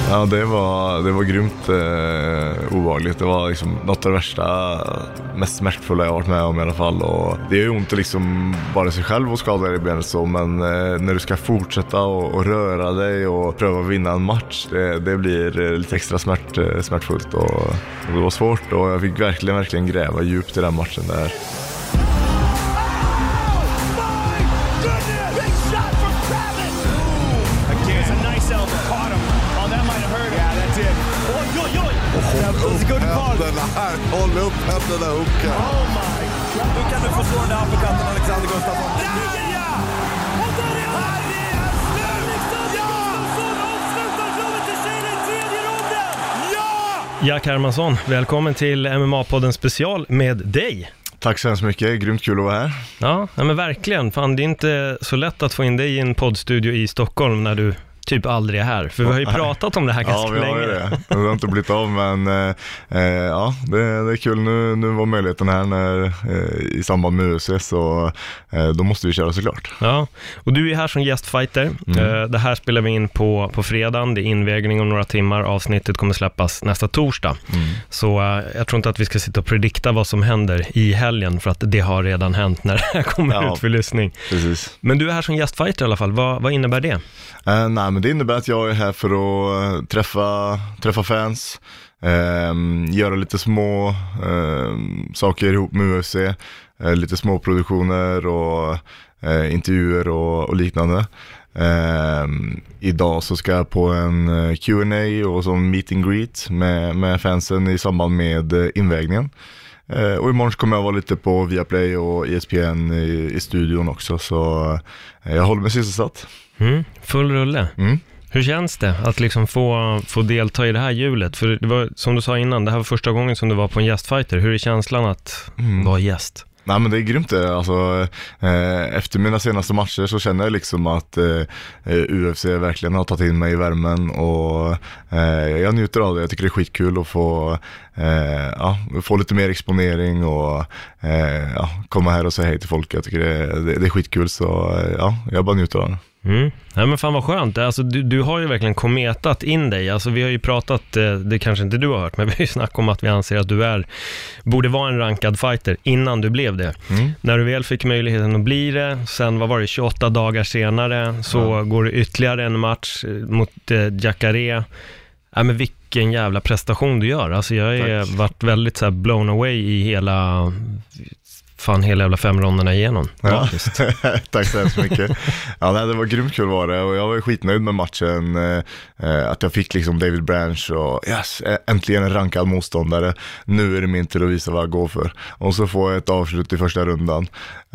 Ja, det var grymt obehagligt. Det var liksom något av det värsta, mest smärtfulla jag varit med om i alla fall. Och det är ju ont liksom bara sig själv och skada i benet så, men när du ska fortsätta och röra dig och pröva vinna en match, det blir lite extra smärtfullt och det var svårt och jag fick verkligen gräva djupt i den matchen där. Håll upp händerna, Hucka. Oh my God. Nu kan du få slå den där uppercutten, Alexander Gustafsson. Ja! Och där är han! Alexander Gustafsson avslutar showen till Chile i tredje ronden! Ja! Jack Hermansson, välkommen till MMA-podden special med dig. Tack så hemskt mycket, grymt kul att vara här. Ja, men verkligen. Fan, det är inte så lätt att få in dig i en poddstudio i Stockholm när du typ aldrig är här. För vi har ju pratat om det här ganska länge. Ja, vi har ju det. Det har inte blivit av, men ja, det är kul. Nu var möjligheten här i samband med UFC, så då måste vi köra såklart. Ja, och du är här som gästfighter. Det här spelar vi in på fredagen. Det är invägning om några timmar. Avsnittet kommer släppas nästa torsdag. Så jag tror inte att vi ska sitta och predikta vad som händer i helgen, för att det har redan hänt när det här kommer ut för lyssning. Precis. Men du är här som gästfighter i alla fall. Vad innebär det? Nej, men det innebär att jag är här för att träffa fans, göra lite små saker ihop med UFC, lite små produktioner och intervjuer och liknande. Idag så ska jag på en Q&A och som meet and greet med fansen i samband med invägningen. Och imorgon kommer jag vara lite på Viaplay och ESPN i studion också, så jag håller mig sysselsatt. Full rulle. Hur känns det att liksom få delta i det här hjulet? För det var, som du sa innan, det här var första gången som du var på en gästfighter. Hur är känslan att vara gäst? Nej, men det är grymt det. Alltså, efter mina senaste matcher så känner jag liksom att UFC verkligen har tagit in mig i värmen, och jag njuter av det. Jag tycker det är skitkul att få lite mer exponering och komma här och säga hej till folk. Jag tycker det är skitkul, så jag bara njuter av det. Nej, men fan vad skönt. Alltså, du har ju verkligen kometat in dig. Alltså, vi har ju pratat, det kanske inte du har hört, men vi har ju snackat om att vi anser att du borde vara en rankad fighter innan du blev det. När du väl fick möjligheten att bli det, sen vad var det, 28 dagar senare så går det ytterligare en match mot Jacare. Ja, men vilken jävla prestation du gör. Alltså, jag har varit väldigt så här blown away i hela jävla 5 ronderna igenom. Ja. Tack så hemskt mycket. Det var grymt kul var det, och jag var skitnöjd med matchen, att jag fick liksom David Branch och äntligen en rankad motståndare. Nu är det min till att visa vad jag går för. Och så får jag ett avslut i första rundan.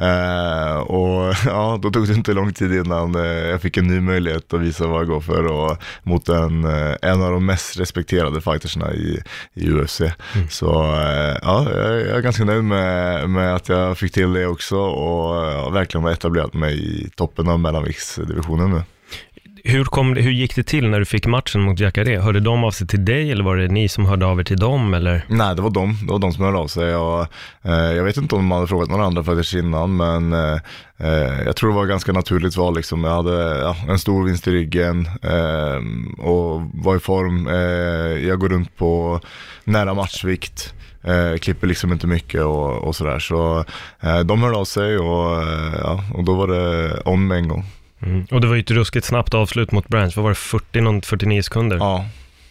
Och då tog det inte lång tid innan jag fick en ny möjlighet att visa vad jag går för, och mot en av de mest respekterade fightersna i UFC. Så jag är ganska nöjd med att jag fick till det också, och verkligen var etablerat mig i toppen av mellanviktsdivisionen nu. Hur gick det till när du fick matchen mot Jacare? Hörde de av sig till dig, eller var det ni som hörde av er till dem? Eller? Nej, det var de som hörde av sig. Jag vet inte om de hade frågat några andra faktiskt innan, men jag tror det var ganska naturligt val liksom. Jag hade en stor vinst i ryggen och var i form. Jag går runt på nära matchvikt. Klipper liksom inte mycket och sådär. Så de hörde av sig, och då var det on med en gång. Och det var ju ett ruskigt snabbt avslut mot Branch. Vad var det, 49 sekunder? Ja.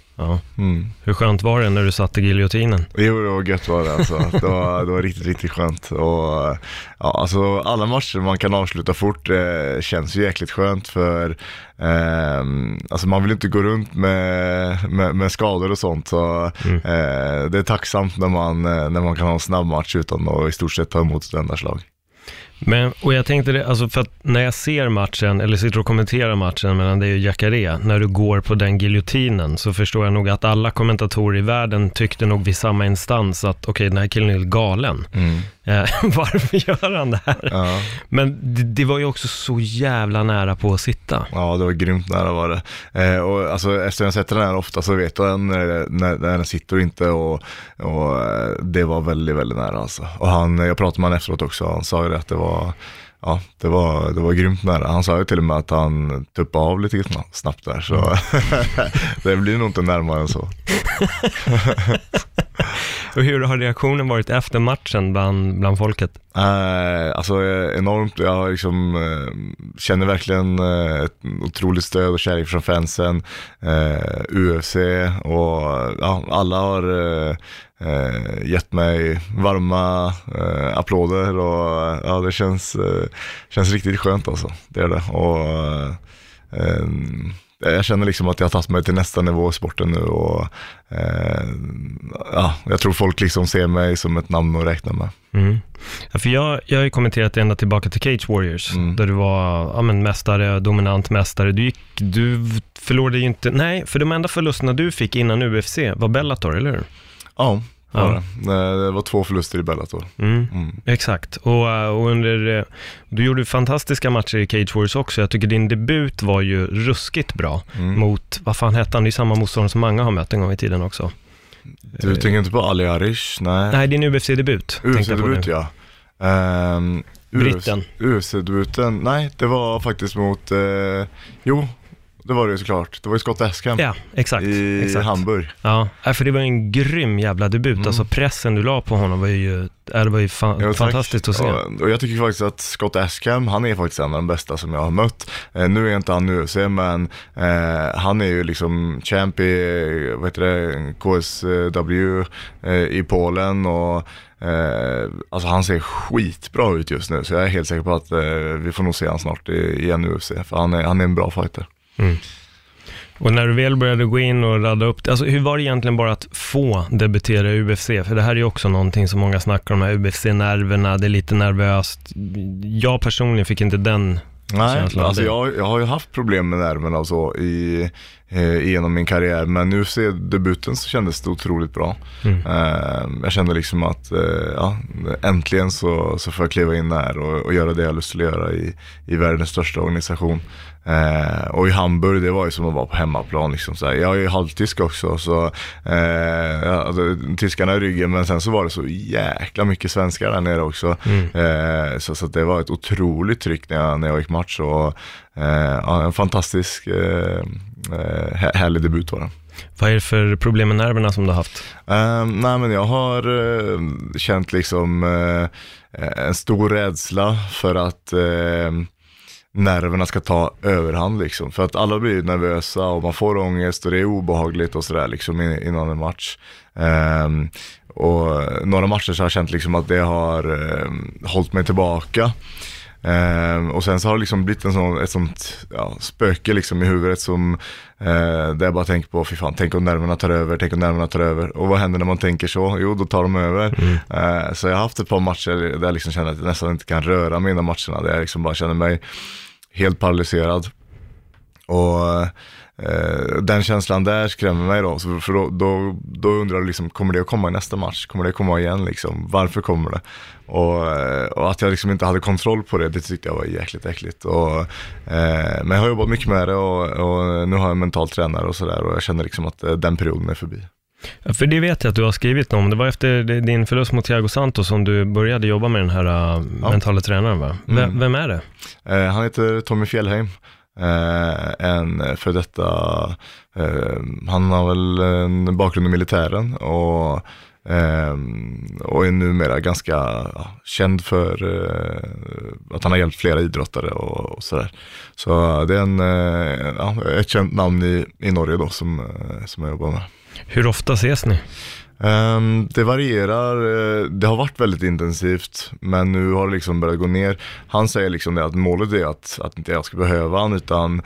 Hur skönt var det när du satte giljotinen? Jo, det var gött var det alltså. Det var riktigt, riktigt skönt. Och alltså alla matcher man kan avsluta fort känns ju jäkligt skönt, för alltså man vill inte gå runt med skador och sånt, så det är tacksamt när man kan ha en snabb match utan att i stort sett ta emot ett enda slag. Och jag tänkte det, alltså, för att när jag ser matchen, eller sitter och kommenterar matchen mellan dig och Jacare, när du går på den giljotinen, så förstår jag nog att alla kommentatorer i världen tyckte nog vid samma instans att okej, den här killen är galen. Varför gör han det här? Ja. Men det var ju också så jävla nära på att sitta. Ja, det var grymt nära var det. Och alltså, efter jag sätter den här ofta så vet jag när den sitter och inte, och det var väldigt, väldigt nära alltså. Och jag pratade med han efteråt också, han sa ju att det ja, det var grymt nära. Han sa ju till och med att han tuppade av lite snabbt där, så det blir nog inte närmare än så. Och hur har reaktionen varit efter matchen bland folket? Alltså enormt. Jag liksom, känner verkligen ett otroligt stöd och kärlek från fansen, UFC, och ja, alla har gett mig varma applåder, och ja, det känns riktigt skönt alltså. Det är det. Och jag känner liksom att jag har tagit mig till nästa nivå i sporten nu, och ja, jag tror folk liksom ser mig som ett namn att räkna med. Ja, för jag har ju kommenterat ända tillbaka till Cage Warriors, där du var mästare, dominant mästare. Du förlorade ju inte, nej, för de enda förlusterna du fick innan UFC var Bellator, eller hur? Ja. Ja. Det var 2 förluster i Bellator. Exakt. Och du gjorde fantastiska matcher i Cage Warriors också. Jag tycker din debut var ju ruskigt bra mot, vad fan hette han? Det är samma motståndare som många har mött en gång i tiden också. Du tänker inte på Ali Arish? Nej, din UFC-debut. UFC-debut, ja. Britten. UFC-debuten, nej, det var faktiskt mot, det var det ju såklart. Det var ju Scott Eskamp. Ja, exakt. I Hamburg. Ja, för det var en grym jävla debut. Alltså pressen du la på honom var ju fantastiskt att se. Ja, och jag tycker faktiskt att Scott Eskamp, han är faktiskt en av de bästa som jag har mött. Nu är inte han UFC, men han är ju liksom champ i, KSW i Polen, och alltså han ser skitbra ut just nu, så jag är helt säker på att vi får nog se han snart i en UFC, för han är en bra fighter. Och när du väl började gå in och radda upp, alltså hur var det egentligen bara att få debutera i UFC? För det här är ju också någonting som många snackar om, UFC-nerverna, det är lite nervöst. Jag personligen fick inte den känslan. Alltså jag har ju haft problem med nerverna och så genom min karriär, men nu ser debuten så kändes det otroligt bra. Jag kände liksom att äntligen så får jag kliva in här och göra det jag lust att göra i världens största organisation. Och i Hamburg, det var ju som att vara på hemmaplan liksom, så här. Jag är ju halvtysk också, så alltså, tyskarna i ryggen, men sen så var det så jäkla mycket svenskar där nere också. Så det var ett otroligt tryck när jag gick match, och en fantastisk härlig debut var det. Vad är det för problem med nerverna som du har haft? Nej, men jag har känt liksom en stor rädsla för att nerverna ska ta överhand liksom. För att alla blir nervösa och man får ångest och det är obehagligt och sådär liksom innan en match. Och några matcher så har jag känt liksom att det har hållit mig tillbaka. Och sen så har det liksom blivit ett sånt spöke liksom i huvudet som där jag bara tänker på, fy fan, tänk om nerverna tar över, och vad händer när man tänker så? Jo, då tar de över. Så jag har haft ett par matcher där jag liksom känner att jag nästan inte kan röra mig innan matcherna, där jag liksom bara känner mig helt paralyserad, och den känslan där skrämmer mig då, för då undrar jag liksom, kommer det att komma i nästa match? Kommer det att komma igen liksom? Varför kommer det? Och att jag liksom inte hade kontroll på det tyckte jag var jäkligt äckligt. Men jag har jobbat mycket med det, och nu har jag en mental tränare och sådär, och jag känner liksom att den perioden är förbi. Ja, för det vet jag att du har skrivit om. Det var efter din förlust mot Thiago Santos som du började jobba med den här mentala tränaren, va? Vem är det? Han heter Tommy Fjällheim. En för detta han har väl en bakgrund i militären, och är numera ganska känd för att han har hjälpt flera idrottare och sådär. Så det är ett känt namn i Norge då som jag jobbar med. Hur ofta ses ni? Det varierar. Det har varit väldigt intensivt, men nu har det liksom börjat gå ner. Han säger liksom det, att målet är att inte jag ska behöva han, utan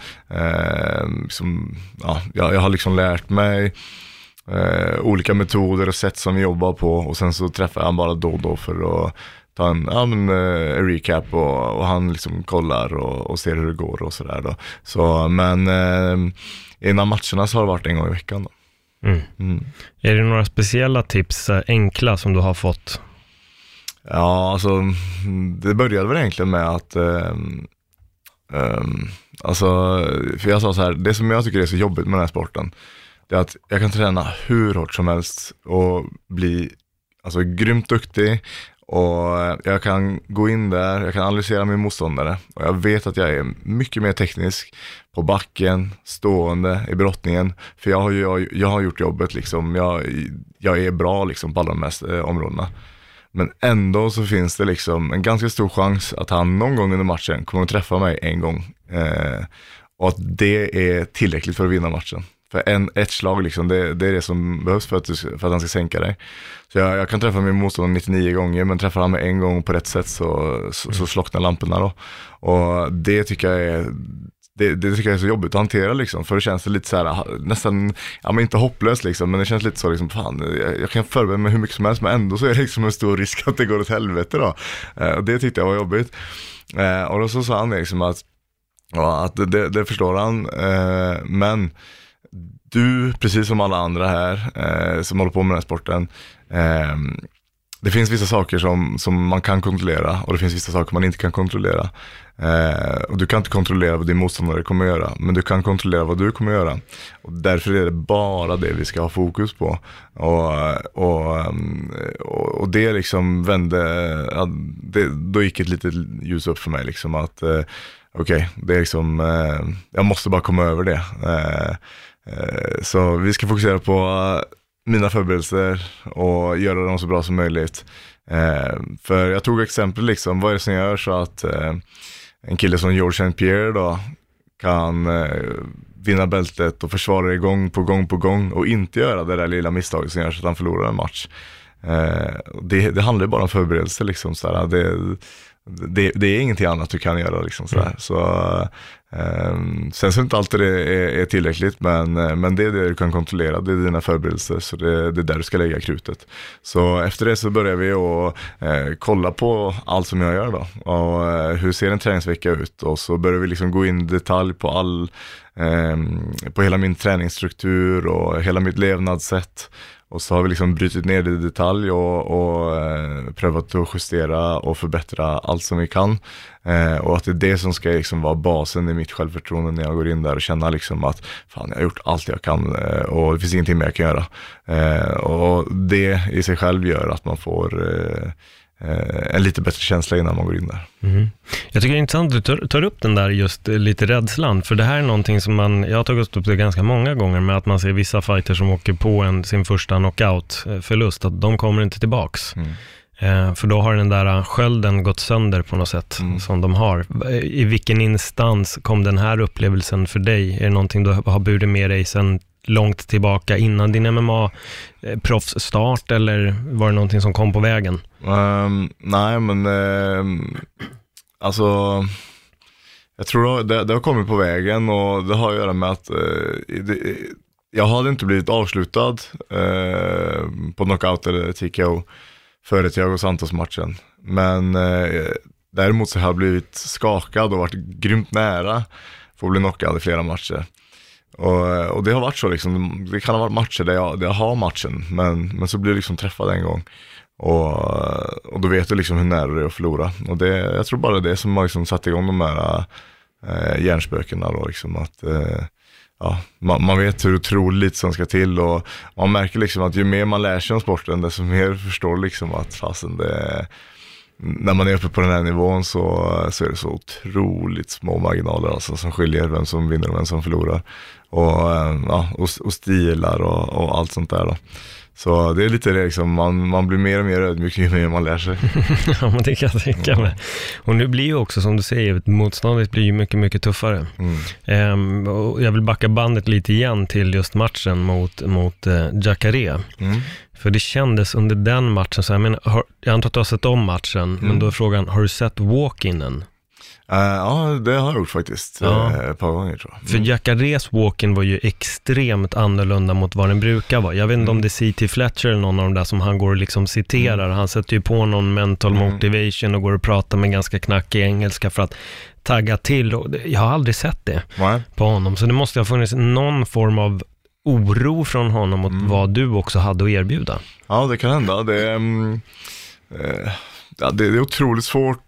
jag har liksom lärt mig olika metoder och sätt som vi jobbar på, och sen så träffar han bara då för att ta en recap, och han liksom kollar och ser hur det går och sådär då. Så, men innan matcherna så har det varit en gång i veckan då. Är det några speciella tips, enkla, som du har fått? Ja, alltså det började väl egentligen med att alltså, för jag sa så här, det som jag tycker är så jobbigt med den här sporten, det är att jag kan träna hur hårt som helst och bli grymt duktig Och jag kan gå in där, jag kan analysera min motståndare och jag vet att jag är mycket mer teknisk på backen, stående, i brottningen. För jag har gjort jobbet liksom, jag är bra liksom på alla de här områdena. Men ändå så finns det liksom en ganska stor chans att han någon gång under matchen kommer att träffa mig en gång. Och att det är tillräckligt för att vinna matchen. För ett slag liksom, det är det som behövs för att han ska sänka dig. Så jag kan träffa min motståndare 99 gånger, men träffar han mig en gång på rätt sätt så slocknar lamporna då. Och det tycker jag är... Det tycker jag är så jobbigt att hantera liksom, för det känns lite så här, nästan, ja men inte hopplöst liksom, men det känns lite så liksom, fan, jag kan förbereda mig hur mycket som helst, men ändå så är det liksom en stor risk att det går åt helvete då. Och det tyckte jag var jobbigt. Och då så sa han liksom att det förstår han, men du, precis som alla andra här som håller på med den här sporten, det finns vissa saker som man kan kontrollera och det finns vissa saker man inte kan kontrollera. Och du kan inte kontrollera vad din motståndare kommer göra, men du kan kontrollera vad du kommer göra. Och därför är det bara det vi ska ha fokus på. Och det liksom vände, då gick ett litet ljus upp för mig liksom, att okej, det är liksom, jag måste bara komma över det. Så vi ska fokusera på mina förberedelser och göra dem så bra som möjligt. För jag tog exempel liksom, vad är det som gör så att en kille som Georges St-Pierre då kan vinna bältet och försvara det gång på gång och inte göra det där lilla misstaget som gör så att han förlorar en match. Det handlar ju bara om förberedelse liksom, så här, det är ingenting annat du kan göra liksom, så här. Så sen så inte alltid det är tillräckligt, men det är det du kan kontrollera, det är dina förberedelser, så det är där du ska lägga krutet. Så efter det så börjar vi att kolla på allt som jag gör då, och hur ser en träningsvecka ut, och så börjar vi liksom gå in i detalj på på hela min träningsstruktur och hela mitt levnadssätt. Och så har vi liksom brytit ner det i detalj och prövat att justera och förbättra allt som vi kan. Och att det är det som ska liksom vara basen i mitt självförtroende när jag går in där och känna liksom att fan, jag har gjort allt jag kan och det finns ingenting mer jag kan göra. Och det i sig själv gör att man får en lite bättre känsla innan man går in där. Mm. Jag tycker det är intressant att du tar upp den där just lite rädslan, för det här är någonting som jag har tagit upp det ganska många gånger, med att man ser vissa fighters som åker på sin första knockout-förlust, att de kommer inte tillbaks. För då har den där skölden gått sönder på något sätt som de har. I vilken instans kom den här upplevelsen för dig? Är det någonting du har burit med dig sedan långt tillbaka innan din MMA-proffsstart, eller var det någonting som kom på vägen? Nej, men alltså jag tror det har kommit på vägen, och det har att göra med att jag hade inte blivit avslutad på knockout eller TKO före Thiago Santos-matchen, men däremot så har jag blivit skakad och varit grymt nära för att bli knockad i flera matcher. Och det har varit så liksom, det kan ha varit matcher där jag har matchen, men så blir det liksom träffad en gång, och då vet du liksom hur nära det är att förlora, och jag tror bara det som har liksom satt igång de här hjärnspökena då liksom, att ja, man vet hur otroligt som ska till, och man märker liksom att ju mer man lär sig om sporten, desto mer förstår liksom att fasen när man är uppe på den här nivån så är det så otroligt små marginaler alltså, som skiljer vem som vinner och vem som förlorar, och stilar och allt sånt där då. Så det är lite det liksom, man blir mer och mer ödmjuk ju mer man lär sig. Ja, men det kan jag tänka mig. Och nu blir ju också, som du säger, motståndet blir ju mycket, mycket tuffare. Och jag vill backa bandet lite igen till just matchen mot Jacare. För det kändes under den matchen, så jag antar att du har sett om matchen, men då är frågan, har du sett walk-inen? Ja, det har jag gjort faktiskt ett par gånger, tror jag. För Jacares walk-in var ju extremt annorlunda mot vad den brukar vara. Jag vet inte om det är C.T. Fletcher eller någon av de där som han går och liksom citerar. Han sätter ju på någon mental motivation och går och pratar med ganska knackig engelska för att tagga till. Och jag har aldrig sett det på honom. Så det måste ha funnits någon form av oro från honom mot vad du också hade att erbjuda. Ja, det kan hända. Det är otroligt svårt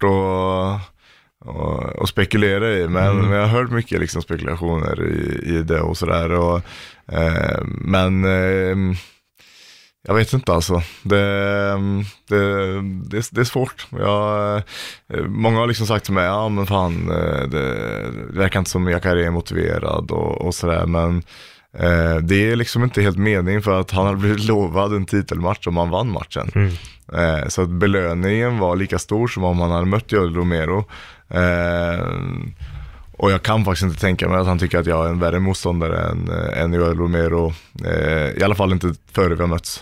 och spekulera i, men jag har hört mycket liksom spekulationer i det och sådär, men Jag vet inte alltså. Det är svårt. Många har liksom sagt till mig, ja men fan, det verkar inte som Jacare är motiverad och sådär, men det är liksom inte helt mening, för att han hade blivit lovad en titelmatch om han vann matchen. Så att belöningen var lika stor som om han hade mött Joel Romero. Och jag kan faktiskt inte tänka mig att han tycker att jag är en värre motståndare än Joel Romero. I alla fall inte före vi har mötts.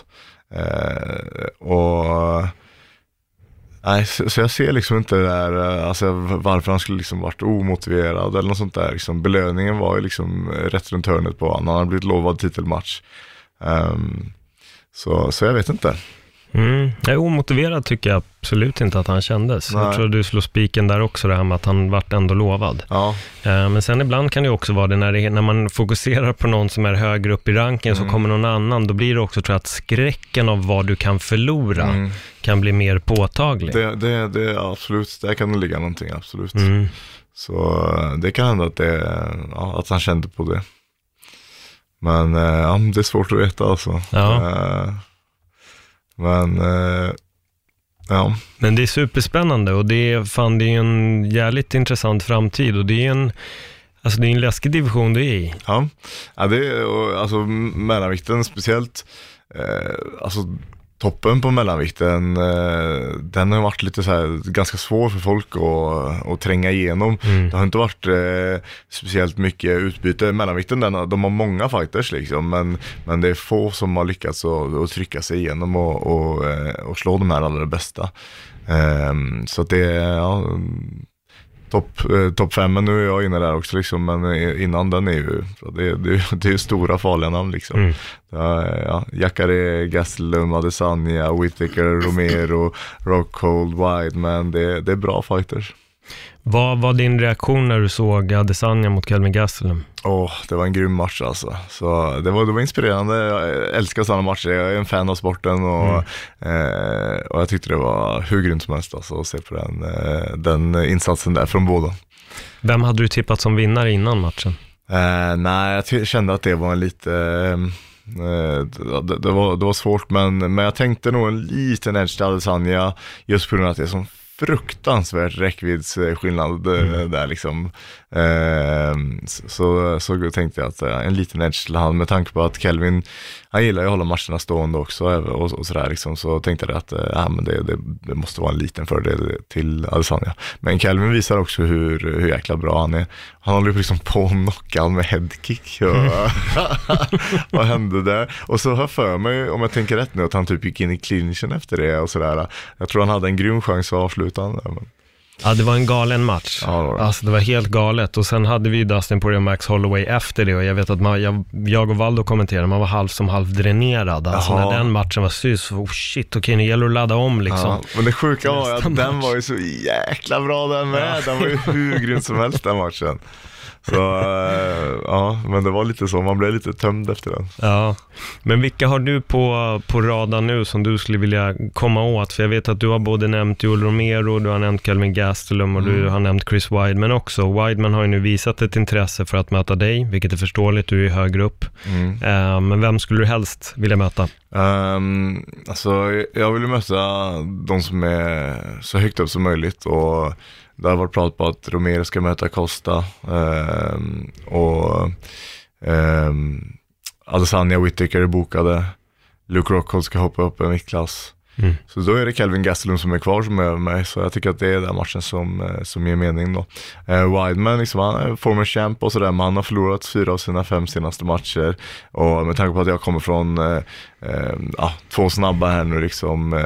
Så jag ser liksom inte det där, alltså varför han skulle liksom varit omotiverad eller något sånt där. Liksom, belöningen var ju liksom rätt runt hörnet på honom. Han hade blivit lovad titelmatch. Så jag vet inte. Jag är omotiverad tycker jag absolut inte att han kändes. Nej. Jag tror att du slår spiken där också, det här med att han vart ändå lovad. Ja. Men sen ibland kan det också vara det när man fokuserar på någon som är högre upp i ranken, så kommer någon annan, då blir det också, tror jag, att skräcken av vad du kan förlora kan bli mer påtaglig. Det absolut, där kan det ligga någonting, absolut. Så det kan hända att han kände på det. Men det är svårt att veta alltså. Ja. Men det är superspännande, och det är ju en jävligt intressant framtid, och det är en läskig division du är i. Ja, det är alltså mellanvikten speciellt, alltså toppen på mellanvikten, den har varit lite så här ganska svår för folk att tränga igenom. Det har inte varit speciellt mycket utbyte. Mellanvikten, de har många fighters liksom, men det är få som har lyckats att trycka sig igenom och slå de här allra bästa. Så att det är topp 5, men nu är jag inne där också liksom, men innan den är ju det är ju stora farliga namn liksom. Jacare, Gastelum, Adesanya, Whittaker, Romero, Rockhold, Weidman, det är bra fighters. Vad var din reaktion när du såg Adesanya mot Kelvin Gastelum? Det var en grym match alltså. Så det var inspirerande. Jag älskar sådana matcher. Jag är en fan av sporten och jag tyckte det var hur grymt som helst alltså, att se på den insatsen där från båda. Vem hade du tippat som vinnare innan matchen? Nej, jag kände att det var en lite... det var svårt, men jag tänkte nog en liten edge till Adesanya, just på grund av att det är som fruktansvärt räckviddsskillnad där liksom. Så tänkte jag att en liten edge till han, med tanke på att Kelvin, han gillar ju att hålla matcherna stående också och sådär liksom, så tänkte jag att men det måste vara en liten fördel till Adesanya. Men Kelvin visar också hur jäkla bra han är. Han håller ju liksom på att knocka han med headkick. Vad hände där? Och så har för mig, om jag tänker rätt nu, att han typ gick in i clinchen efter det och sådär. Jag tror han hade en grym chans att avsluta han där, men... Ja, det var en galen match. Ja, alltså det var helt galet. Och sen hade vi ju Dustin Poirier och Max Holloway efter det. Och jag vet att jag och Valdo kommenterade, man var halv dränerad. Alltså när den matchen var shit, okej, nu gäller att ladda om liksom. Ja, men det sjuka var att den var ju så jäkla bra den med. Den var ju hur grym som helst den matchen. Så men det var lite så, man blev lite tömd efter den. Ja, men vilka har du på radarn nu som du skulle vilja komma åt? För jag vet att du har både nämnt Joel Romero, du har nämnt Kelvin Gastelum och du har nämnt Chris Weidman också. Weidman har ju nu visat ett intresse för att möta dig, vilket är förståeligt, du är högre upp. Men vem skulle du helst vilja möta? Alltså jag vill möta de som är så högt upp som möjligt, och det har varit prat på att Romero ska möta Costa och Adesanya, Whittaker är bokade, Luke Rockhold ska hoppa upp en viktklass. Så då är det Kelvin Gastelum som är kvar som är över mig, så jag tycker att det är den matchen som ger mening då. Weidman, liksom, han är former champ och sådär, men han har förlorat 4 av sina 5 senaste matcher, och med tanke på att jag kommer från 2 snabba här nu liksom,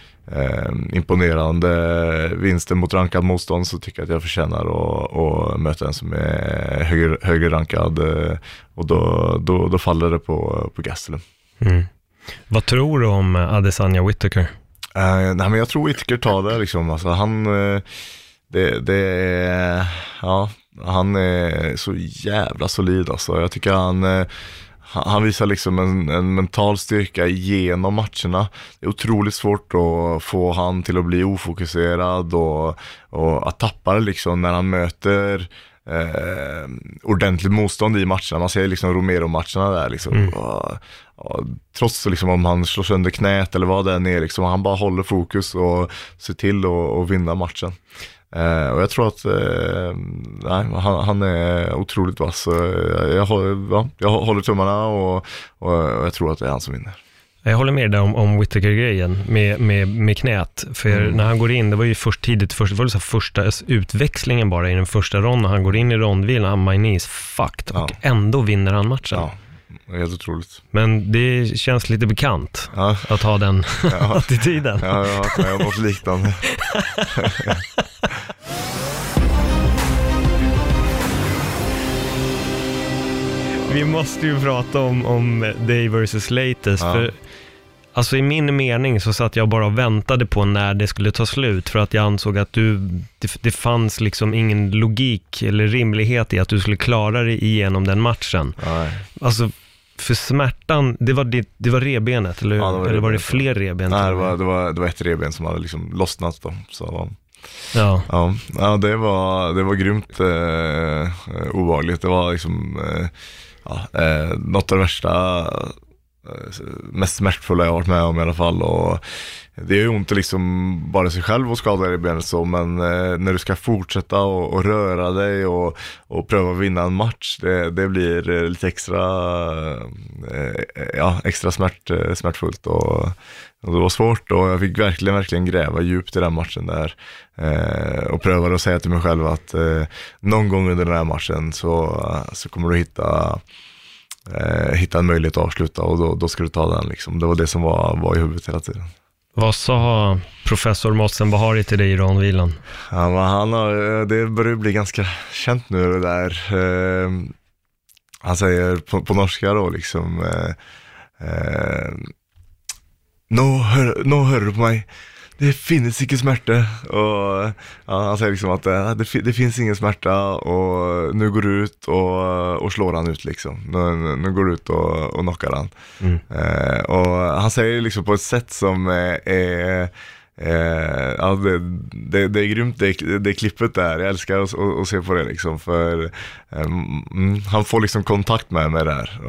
imponerande vinster mot rankad motstånd, så tycker jag att jag förtjänar att möta en som är högre rankad, och då faller det på Gastelum. Vad tror du om Adesanya Whittaker? Nej, men jag tror Whittaker tar det liksom. Alltså, han han är så jävla solid alltså. Jag tycker han visar liksom en mental styrka genom matcherna. Det är otroligt svårt att få han till att bli ofokuserad och att tappa det liksom när han möter ordentligt motstånd i matcherna. Man ser liksom Romero-matcherna där liksom. Och trots liksom om han slår sönder knät eller vad det är liksom, han bara håller fokus och ser till att vinna matchen. Och jag tror att han är otroligt vass. Jag håller tummarna och jag tror att det är han som vinner. Jag håller med dig om Whittaker-grejen med knät. För när han går in, det var ju tidigt, det var så första utväxlingen bara i den första ronden. Han går in i rondvilan, han my knees fucked. Och ändå vinner han matchen. Ja, det är helt otroligt. Men det känns lite bekant att ha den attityden. Ja, jag har varit liknande. Vi måste ju prata om Day versus Latest. För alltså i min mening så satt jag bara och väntade på när det skulle ta slut, för att jag ansåg att det fanns liksom ingen logik eller rimlighet i att du skulle klara dig igenom den matchen. Nej. Alltså för smärtan, det var revbenet eller, eller var det fler reben? Nej, det var ett revben som hade liksom lossnat då, så ja, det var grymt obehagligt. Det var liksom något av det värsta, mest smärtfulla jag har varit med om i alla fall. Och det är ju ont liksom bara sig själv och skada i benet så, men när du ska fortsätta och röra dig och pröva att vinna en match, det blir lite extra smärtfullt och det var svårt, och jag fick verkligen gräva djupt i den matchen där och pröva att säga till mig själv att någon gång under den här matchen så kommer du hitta en möjlighet att avsluta, och då ska du ta den liksom. Det var det som var i huvudet hela tiden. Vad sa professor Mohsen Bahari till dig i rondvilan? Ja, men det börjar bli ganska känt nu det där. Han säger på norska då liksom Nå hör du på mig? Det finns inte smärta. Och han säger liksom att det finns ingen smärta, och nu går du ut och slår han ut liksom. Nu går du ut och knockar han. Och han säger liksom på ett sätt som är det är grymt, det klippet där. Jag älskar att se på det liksom, för han får liksom kontakt med mig där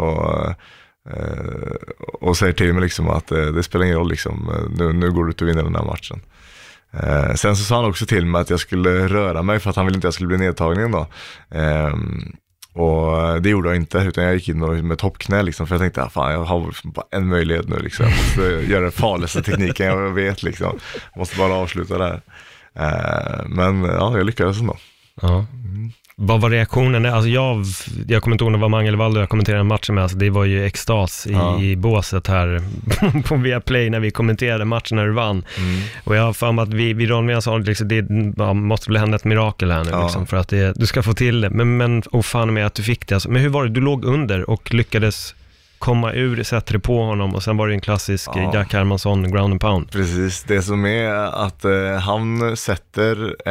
och säger till mig liksom att det spelar ingen roll liksom, nu går du ut och vinner den här matchen. Sen så sa han också till mig att jag skulle röra mig, för att han ville inte att jag skulle bli nedtagen då. Och det gjorde jag inte, utan jag gick in med toppknä liksom, för jag tänkte fan, jag har bara en möjlighet nu liksom. Jag måste göra den farligaste tekniken jag vet liksom. Jag måste bara avsluta där. Men jag lyckades ändå. Ja. Vad var reaktionen? Alltså jag kommer inte ihåg när det var Mangel Valdo jag kommenterade matchen med. Alltså det var ju extas i båset här på Viaplay när vi kommenterade matchen när du vann. Och jag har fan att vi Ronja sa liksom, det måste bli hända ett mirakel här nu liksom, för att du ska få till det. Men fan med att du fick det. Alltså, men hur var det? Du låg under och lyckades komma ur, sätter det på honom, och sen var det en klassisk Jack Hermansson ground and pound. Precis, det som är att han sätter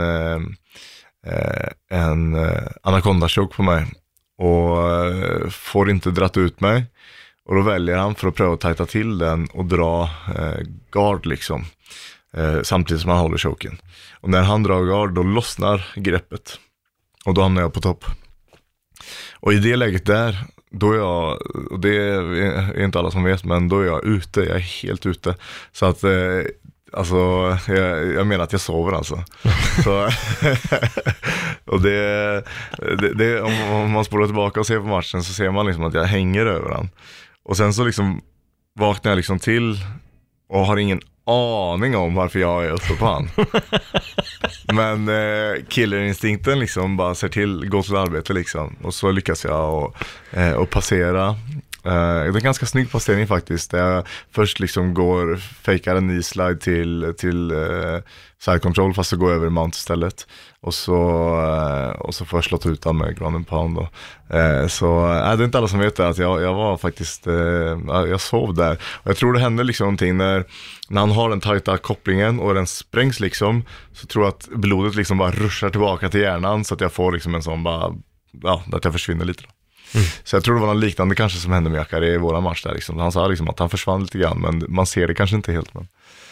en anaconda-choke på mig och får inte dratt ut mig, och då väljer han för att pröva att tajta till den och dra guard liksom, samtidigt som han håller choken. Och när han drar guard, då lossnar greppet och då hamnar jag på topp. Och i det läget där, då är jag, och det är inte alla som vet, men då är jag ute, jag är helt ute, så att alltså, jag menar att jag sover alltså. Så, och det om man spolar tillbaka och ser på matchen, så ser man liksom att jag hänger över han. Och sen så liksom vaknar jag liksom till och har ingen aning om varför jag är uppe på han. Men killerinstinkten liksom bara ser till, gå till arbete liksom. Och så lyckas jag och passera. Det är en ganska snygg passering faktiskt. Jag först liksom fejkar en knee slide till side control, fast så går över mount istället. Och så får jag slått ut den med ground and pound då. Så det är inte alla som vet det, att jag var faktiskt jag sov där. Och jag tror det hände liksom någonting när han har den tajta kopplingen och den sprängs liksom, så tror jag att blodet liksom bara ruschar tillbaka till hjärnan, så att jag får liksom en sån bara, att jag försvinner lite då. Så jag tror det var något liknande kanske som hände med Jacare i våra match där liksom. Han sa liksom att han försvann lite grann, men man ser det kanske inte helt, men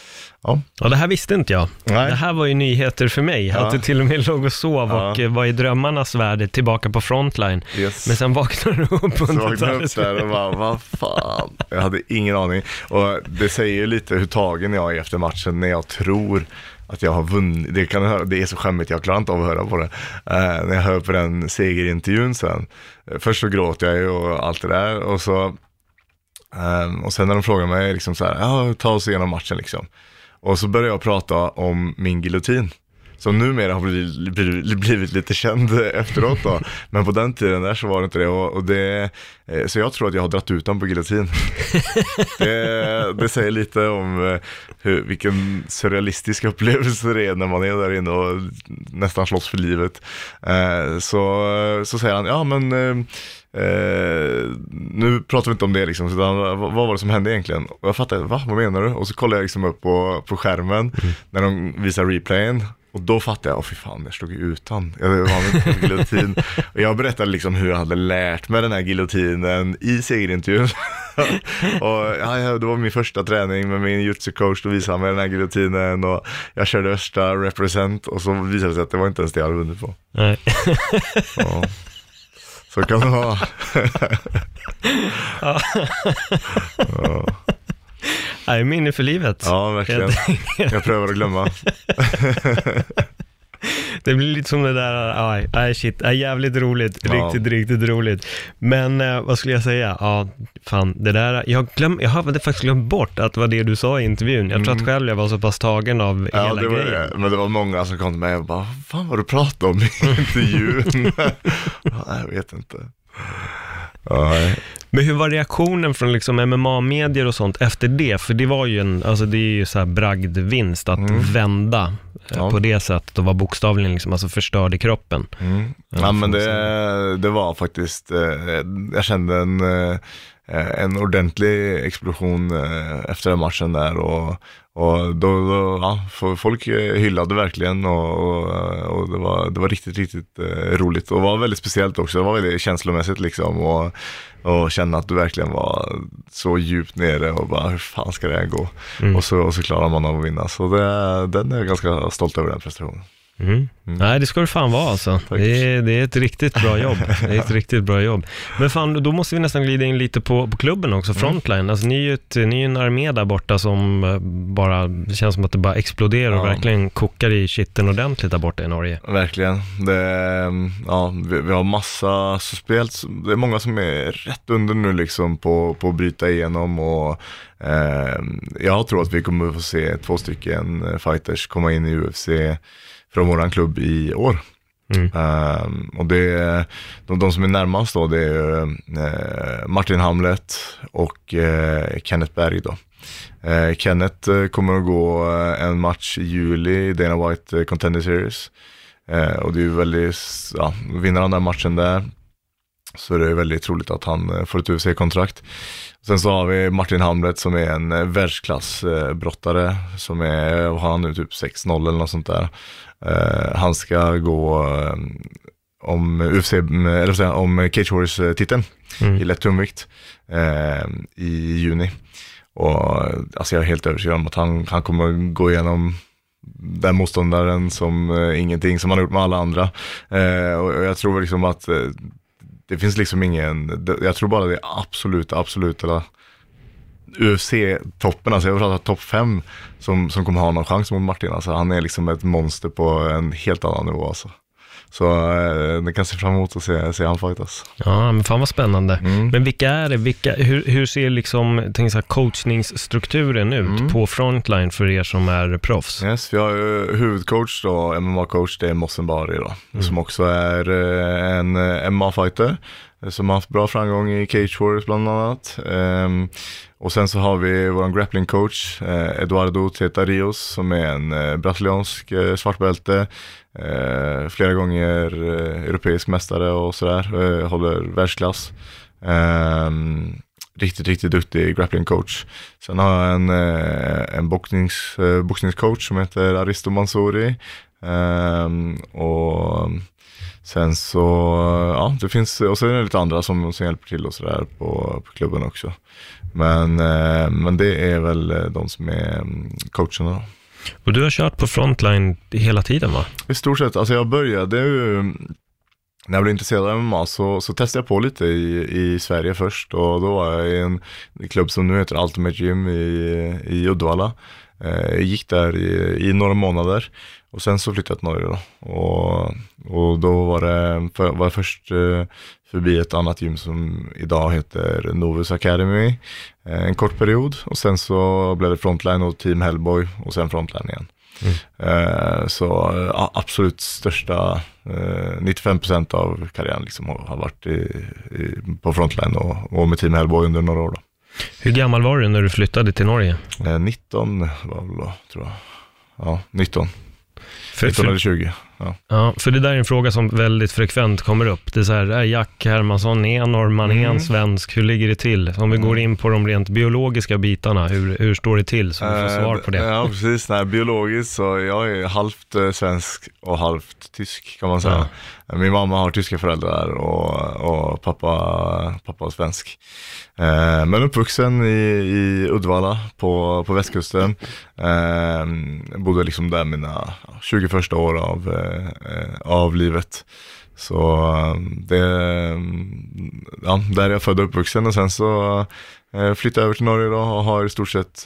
Ja, det här visste inte jag. Nej. Det här var ju nyheter för mig. Att du till och med låg och sov och var i drömmarnas värld tillbaka på Frontline. Yes. Men sen vaknade du upp Så vaknade upp där och bara, vad fan? Jag hade ingen aning. Och det säger ju lite hur tagen jag är efter matchen när jag tror att jag har vunnit. Det är så skämmigt, jag klarar inte av att höra på det. När jag hör på den segerintervjun sen. Först så gråter jag ju och allt det där. Och sen när de frågar mig liksom så här, ta oss igenom matchen liksom. Och så börjar jag prata om min giljotin. Som numera har blivit lite känd efteråt då. Men på den tiden där så var det inte det. Så jag tror att jag har dratt ut den på giljotin. Det säger lite om vilken surrealistisk upplevelse det är när man är där inne och nästan slåss för livet. Så säger han, nu pratar vi inte om det liksom, utan vad var det som hände egentligen? Och jag fattade, vad menar du? Och så kollar jag liksom upp på skärmen när de visar replayen. Och då fattade jag, fy fan, jag slog ut han. Jag var med giljotin. Och jag berättade liksom hur jag hade lärt mig den här giljotinen i segerintervjun. Och det var min första träning med min jutsu-coach. Då visade han mig den här giljotinen och jag körde värsta represent. Och så visade det sig att det var inte ens det jag hade vunnit på. Nej. Ja. Så kan det vara. Ja. Nej, minne för livet. Ja, verkligen. Jag prövar att glömma. Det blir lite som det där, shit, jävligt roligt, riktigt roligt. Men vad skulle jag säga? Ja, fan, det där, jag hade faktiskt glömt bort att det var det du sa i intervjun. Jag tror att själv jag var så pass tagen av hela det var grejen. Det. Men det var många som kom till mig och bara, fan vad du pratade om i intervjun. Jag vet inte. Men hur var reaktionen från liksom MMA-medier och sånt efter det? För det var ju det är ju så här bragdvinst att vända på det sättet och var bokstavligen liksom, alltså förstörd i kroppen. Ja, men det var faktiskt, jag kände en ordentlig explosion efter den matchen där och då folk hyllade verkligen och det var riktigt roligt och var väldigt speciellt också. Det var väldigt känslomässigt liksom och känna att du verkligen var så djupt nere och bara, hur fan ska det här gå? Och så klarar man av att vinna. Så den är jag ganska stolt över den prestationen. Nej, det ska det fan vara alltså. Det är ett riktigt bra jobb. Det är ett riktigt bra jobb. Men fan, då måste vi nästan glida in lite på klubben också, Frontline. Alltså ni är ju en armé där borta som bara, det känns som att det bara exploderar och verkligen kokar i skitten ordentligt där borta i Norge. Verkligen. Vi har massa spel. Det är många som är rätt under nu liksom på att bryta igenom och jag tror att vi kommer att få se 2 stycken fighters komma in i UFC från våran klubb i år. Och det är de som är närmast då, det är Martin Hamlet och Kenneth Berg då. Kenneth kommer att gå en match i juli i Dana White Contender Series. Och det är ju väldigt, vinner han den matchen där så är det väldigt troligt att han får ett UFC-kontrakt. Sen så har vi Martin Hamlet som är en världsklassbrottare som har han nu typ 6-0 eller något sånt där. Han ska gå om UFC, eller om Cage Warriors-titeln i lätt tungvikt i juni. Och alltså jag är helt övertygad om att han kommer gå igenom den motståndaren som ingenting som han har gjort med alla andra. Och jag tror liksom att det finns liksom jag tror bara det är absolut eller UFC-toppen, alltså jag vill prata topp 5 som kommer ha någon chans mot Martin. Alltså han är liksom ett monster på en helt annan nivå alltså. Så det kan se fram emot att se han fightas. Ja, men fan vad spännande. Men vilka är det? Hur ser liksom coachningsstrukturen ut på Frontline för er som är proffs? Yes, vi har huvudcoach då, MMA-coach, det är Mossen Bari då, som också är en MMA-fighter som har haft bra framgång i Cage Warriors bland annat. Och sen så har vi vår grappling coach Eduardo Teta Rios som är en brasiliansk svartbälte, flera gånger europeisk mästare och sådär, håller världsklass. Riktigt duktig grappling coach. Sen har jag en boxningscoach som heter Aristo Mansouri. Och sen så, det finns, och så är det lite andra som hjälper till och sådär på klubben också. Men det är väl de som är coacherna då. Och du har kört på Frontline hela tiden, va? I stort sett, alltså jag började ju, när jag blev intresserad av MMA så testade jag på lite i Sverige först, och då var jag i en klubb som nu heter Ultimate Gym i Uddevalla. Jag gick där i några månader, och sen så flyttade jag till Norge då. Och då var jag först förbi ett annat gym som idag heter Novus Academy en kort period, och sen så blev det Frontline och Team Hellboy och sen Frontline igen. Så absolut största 95% av karriären liksom har varit på Frontline och med Team Hellboy under några år då. Hur gammal var du när du flyttade till Norge? 19 var väl då, tror jag. Ja, 19. För 19 eller 20. Ja, för det där är en fråga som väldigt frekvent kommer upp. Det är så här, är Jack Hermansson en norrman, en svensk? Hur ligger det till? Om vi går in på de rent biologiska bitarna, hur står det till? Så vi får svar på det. Ja, precis. Nej, biologiskt så jag är halvt svensk och halvt tysk, kan man säga. Ja. Min mamma har tyska föräldrar och pappa är svensk. Men uppvuxen i Uddevalla på västkusten. Bodde liksom där mina 20 första år av livet. Så där är jag född och uppvuxen, och sen så flyttade jag över till Norge då, och har i stort sett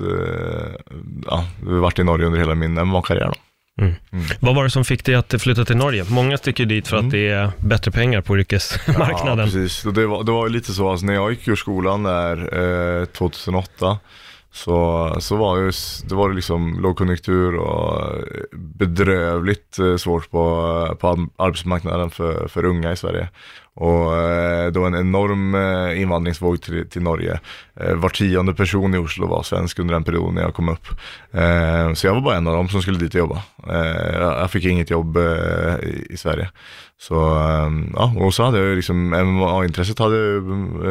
varit i Norge under hela min MMA-karriär då. Vad var det som fick dig att flytta till Norge? Många sticker dit för att det är bättre pengar på yrkesmarknaden. Ja, precis. Det var ju lite så, alltså, när jag gick ur skolan där 2008 så var det liksom lågkonjunktur och bedrövligt svårt på arbetsmarknaden för unga i Sverige. Och det var en enorm invandringsvåg till Norge. Var 10:e person i Oslo var svensk under den perioden när jag kom upp. Så jag var bara en av dem som skulle dit och jobba. Jag fick inget jobb i Sverige. Så och så hade jag liksom MMA-intresset hade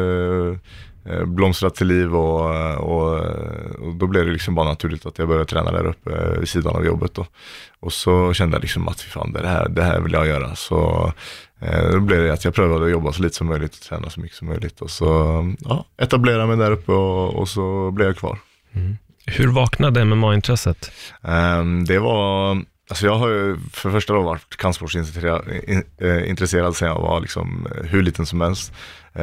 blomstrat till liv, och då blev det liksom bara naturligt att jag började träna där uppe vid sidan av jobbet då. Och så kände jag liksom att det här vill jag göra. Så då blev det att jag prövade att jobba så lite som möjligt och träna så mycket som möjligt, och så etablerade mig där uppe, och så blev jag kvar. Hur vaknade MMA-intresset? Det var, alltså jag har ju för första då varit kampsportsintresserad sedan jag var liksom hur liten som helst.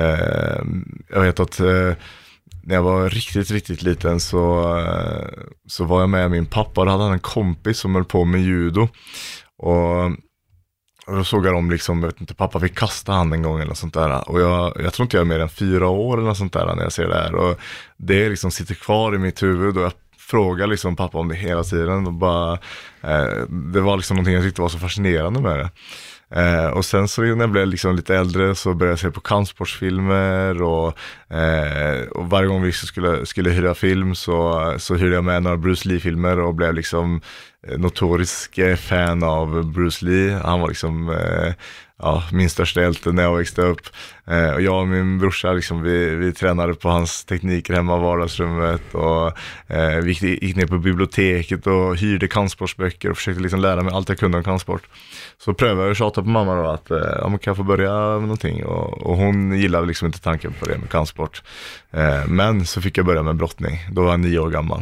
Jag vet att när jag var riktigt, riktigt liten så var jag med min pappa, och då hade han en kompis som höll på med judo, och då såg jag dem liksom, jag vet inte, pappa fick kasta han en gång eller sånt där, och jag tror inte jag är mer än 4 år eller sånt där när jag ser det här, och det liksom sitter kvar i mitt huvud, och jag frågar liksom pappa om det hela tiden, och bara det var liksom någonting jag tyckte var så fascinerande med det. Och sen så när jag blev liksom lite äldre så började jag se på kampsportsfilmer, och varje gång vi skulle hyra film så hyrde jag med några Bruce Lee-filmer, och blev liksom notorisk fan av Bruce Lee. Han var liksom min största hjälte när jag växte upp. Och jag och min brorsa liksom, vi tränade på hans tekniker hemma i vardagsrummet, och vi gick ner på biblioteket och hyrde kampsportsböcker och försökte liksom lära mig allt jag kunde om kampsport. Så prövade jag att tjata på mamma då att man kan få börja med någonting, och hon gillade liksom inte tanken på det med kampsport. Men så fick jag börja med brottning, då var jag 9 år gammal.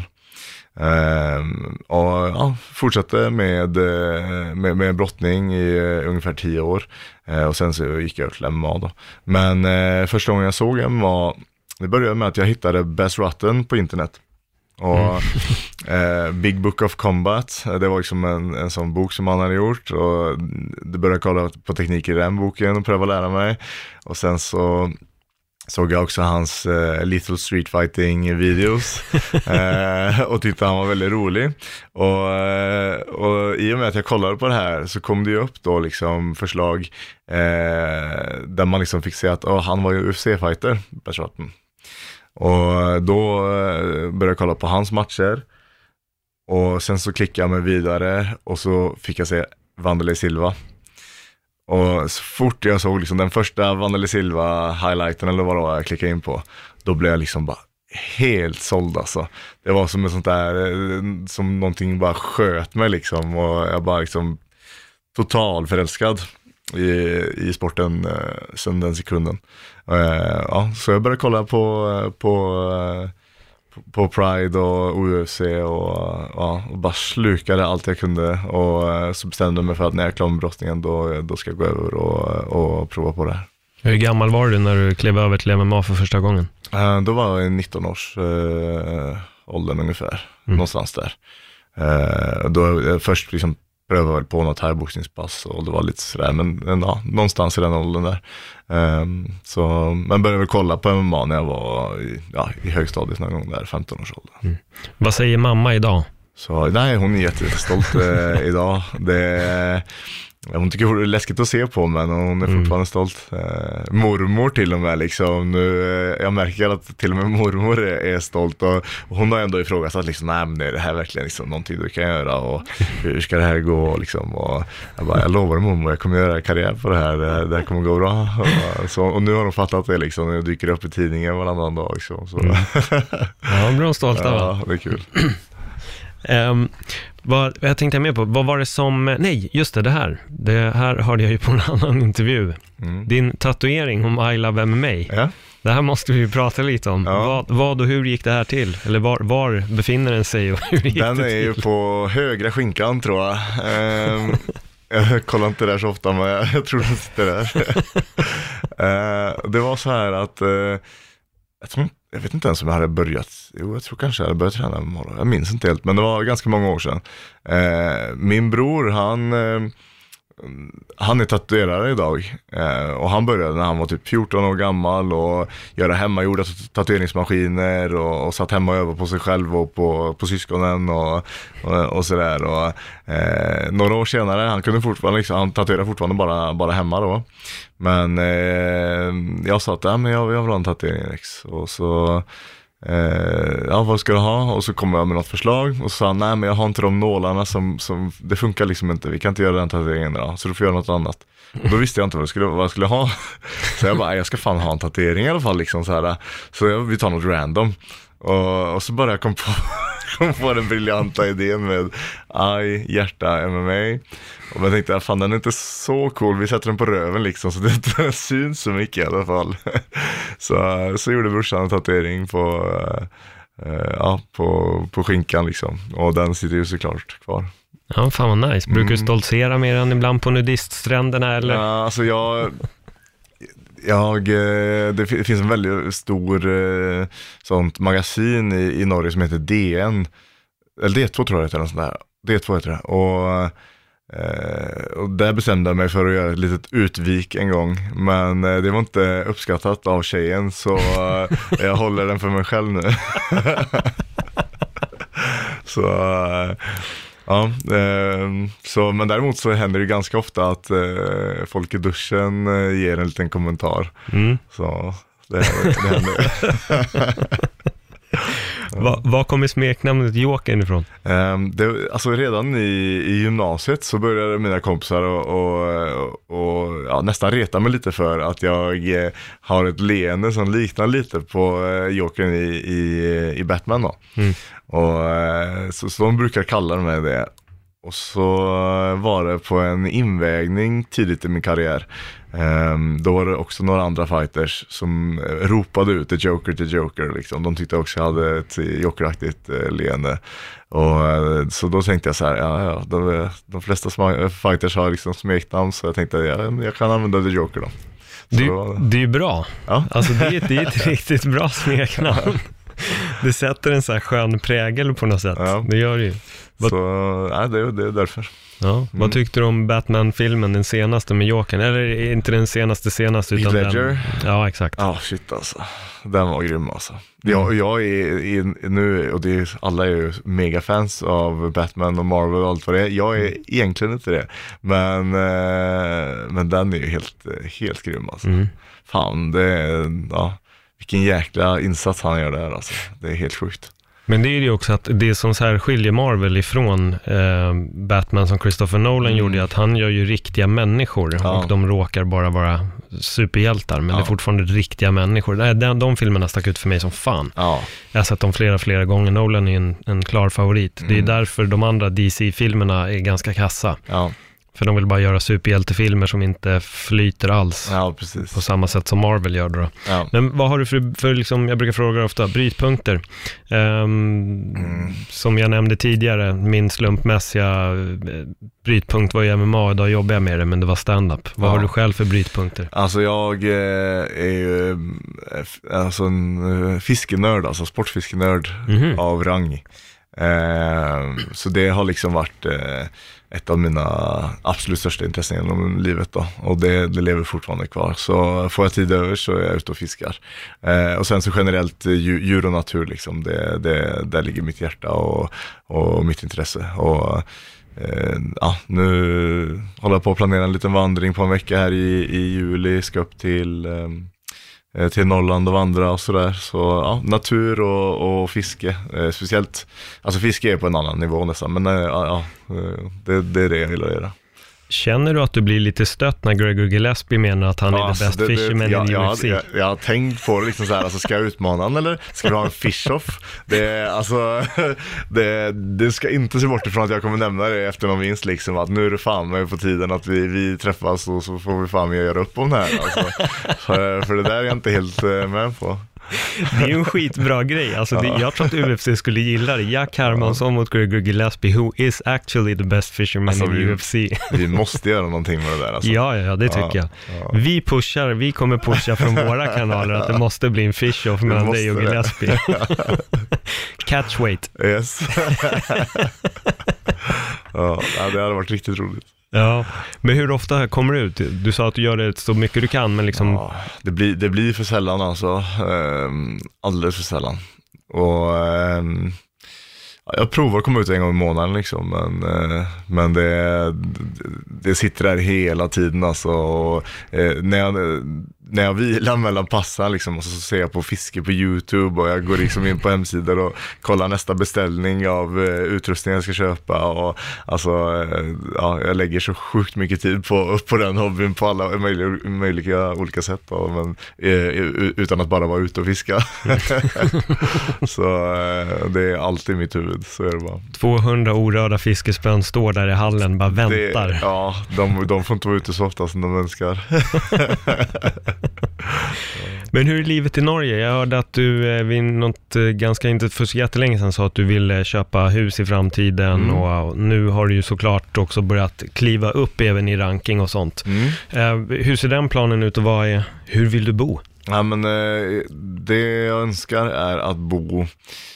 Och fortsatte med brottning i ungefär 10 år, och sen så gick jag till MMA då. Men första gången jag såg MMA, det började med att jag hittade Bas Rutten på internet, och Big Book of Combat, det var liksom en sån bok som han hade gjort, och det började kolla på tekniker i den boken och pröva lära mig. Och sen så såg jag också hans Lethal Street Fighting videos och tyckte han var väldigt rolig. Och i och med att jag kollade på det här så kom det ju upp då liksom förslag där man liksom fick se att han var ju UFC-fighter, Bas Rutten. Och då började jag kolla på hans matcher, och sen så klickade jag mig vidare, och så fick jag se Wanderlei Silva. Och så fort jag såg liksom den första Wanderlei Silva highlighten eller vad det var jag klickade in på, då blev jag liksom bara helt såld alltså. Det var som ett sånt där, som någonting bara sköt mig liksom, och jag bara liksom total förälskad i sporten sedan den sekunden. Så jag började kolla på på Pride och UFC och bara slukade allt jag kunde och så bestämde jag mig för att när jag är klar med brottningen då ska jag gå över och prova på det här. Hur gammal var du när du klev över till MMA för första gången? Då var jag i 19-års åldern ungefär, någonstans där. Då först liksom prövade på något här boxningspass och det var lite sådär, men ja, någonstans i den åldern där. Så man började väl kolla på MMA när jag var i högstadiet någon gång där, 15 års ålder. Vad säger mamma idag? Så nej, hon är jättestolt idag. Hon tycker det är läskigt att se på, men hon är fortfarande stolt. Mormor till och med liksom. Jag märker att till och med mormor är stolt och hon har ändå ifrågasatt liksom, nej men är det här verkligen liksom någonting du kan göra och hur ska det här gå liksom, och jag lovar mormor, jag kommer göra karriär på det här, det här kommer gå bra. Och nu har de fattat det liksom, jag dyker upp i tidningen varannan dag liksom, så. Ja, blir de stolta va? Ja, det är kul. Jag tänkte med på, vad var det som, nej just det här hörde jag ju på en annan intervju, din tatuering om I Love MMA, det här måste vi ju prata lite om, vad och hur gick det här till, eller var befinner den sig och hur gick den det till? är ju på högra skinkan tror jag. Jag kollar inte där så ofta, men jag tror den sitter där. Det var så här att jag vet inte ens om jag hade börjat. Jo, jag tror kanske jag hade börjat träna imorgon. Jag minns inte helt, men det var ganska många år sedan. Min bror, han är tatuerare idag. Och han började när han var typ 14 år gammal och göra hemmagjorda tatueringsmaskiner och satt hemma och övade på sig själv och på syskonen och sådär. Och några år senare, han kunde fortfarande liksom, han tatuerade fortfarande bara hemma då. Men jag sa att jag vill ha en tatuering, och så vad ska du ha? Och så kom jag med något förslag och sa nej, men jag har inte de nålarna som det funkar liksom inte, vi kan inte göra den tatueringen då, så du får göra något annat. Och då visste jag inte vad jag skulle ha. Så jag bara, jag ska fan ha en tatuering i alla fall liksom, så här. Så vi tar något random. Och så bara jag kom på den briljanta idén med hjärta MMA. Och jag tänkte, fan den är inte så cool, vi sätter den på röven liksom, så det inte syns så mycket i alla fall. Så gjorde brorsan en tatuering på skinkan liksom. Och den sitter ju såklart kvar. Ja, fan vad nice. Brukar du stoltsera med den ibland på nudiststränderna eller? Ja, alltså det finns en väldigt stor sånt magasin i Norge som heter DN, eller D2 tror jag det heter, sånt där. D2 heter det. Och där bestämde jag mig för att göra ett litet utvik en gång, men det var inte uppskattat av tjejen, så jag håller den för mig själv nu. Men däremot så händer det ganska ofta att folk i duschen ger en liten kommentar. Så det händer. Var kommer smeknamnet Jokern ifrån? Alltså redan i gymnasiet så började mina kompisar och nästan reta mig lite för att jag har ett leende som liknar lite på Jokern i Batman då. Och så de brukar kalla mig det. Och så var det på en invägning tidigt i min karriär. Då var det också några andra fighters som ropade ut The Joker till Joker liksom. De tyckte också jag hade ett jokeraktigt leende. Och så då tänkte jag så här, de flesta fighters har liksom smeknamn, så jag tänkte jag kan använda The Joker då. Det är ju bra. Ja. Alltså det är ett riktigt bra smeknamn. Det sätter en så här skön prägel på något sätt. Ja. Det gör det ju. Det är därför. Ja. Vad tyckte du om Batman-filmen, den senaste med Jokern? Eller inte den senaste utan Ledger? Ja, exakt. Shit alltså. Den var grym alltså. Jag är nu, och alla är ju megafans av Batman och Marvel och allt vad det är. Jag är egentligen inte det. Men den är ju helt grym alltså. Fan, vilken jäkla insats han gör där alltså. Det är helt sjukt. Men det är ju också att det som så här skiljer Marvel ifrån Batman som Christopher Nolan gjorde, att han gör ju riktiga människor och de råkar bara vara superhjältar, men det är fortfarande riktiga människor. De filmerna stack ut för mig som fan. Jag har sett dem flera gånger. Nolan är en klar favorit. Det är därför de andra DC-filmerna är ganska kassa. För de vill bara göra superhjältefilmer som inte flyter alls. Ja, precis. På samma sätt som Marvel gör då. Ja. Men vad har du för liksom, jag brukar fråga ofta, brytpunkter. Som jag nämnde tidigare, min slumpmässiga brytpunkt var ju MMA, idag jobbar jag med det, men det var stand-up. Vad har du själv för brytpunkter? Alltså jag är ju alltså en fiskenörd, alltså sportfiskenörd av rang. Så det har liksom varit ett av mina absolut största intressen genom livet då. Och det lever fortfarande kvar. Så får jag tid över så är jag ute och fiskar. Och sen så generellt djur och natur liksom. Där ligger mitt hjärta och mitt intresse. Och nu håller jag på att planera en liten vandring på en vecka här i juli. Ska upp till Norrland och vandra och sådär. Så ja, natur och fiske. Speciellt, alltså fiske är på en annan nivå nästan. Men det är det jag vill göra. Känner du att du blir lite stött när Gregor Gillespie menar att han är the best fisherman i UFC? Jag har tänkt på det liksom så här, alltså, ska jag utmana han eller ska vi ha en fish-off? Det ska inte se bort ifrån att jag kommer nämna det efter någon vinst liksom, att nu är det fan med på tiden att vi träffas och så får vi fan med göra upp om det här. Alltså, för det där är jag inte helt med på. Det är ju en skitbra grej. Alltså, jag tror att UFC skulle gilla det. Jack Hermansson mot Gregor Gillespie, who is actually the best fisherman alltså, in UFC. Vi måste göra någonting med det där. Alltså. Ja, det tycker jag. Ja. Vi kommer pusha från våra kanaler att det måste bli en fish-off mellan dig och Gillespie. Catchweight. Yes. Ja, det hade varit riktigt roligt. Ja, men hur ofta kommer det ut? Du sa att du gör det så mycket du kan, men liksom... Ja, det blir för sällan alltså. Alldeles för sällan. Och jag provar att komma ut en gång i månaden liksom, men det sitter där hela tiden alltså. Och, när jag vilar mellan passar liksom, och så ser jag på fiske på YouTube och jag går liksom in på hemsidor och kollar nästa beställning av utrustning jag ska köpa och alltså, jag lägger så sjukt mycket tid på den hobbyn på alla möjliga olika sätt då, men utan att bara vara ute och fiska. Så det är alltid i mitt huvud, så är det bara. 200 orörda fiskespön står där i hallen, bara väntar. De får inte vara ute så ofta som de önskar. Men hur är livet i Norge? Jag hörde att du vid något ganska, inte för så jättelänge sedan, sa att du ville köpa hus i framtiden och nu har du ju såklart också börjat kliva upp även i ranking och sånt. Hur ser den planen ut och hur vill du bo? Ja, men det jag önskar är att bo...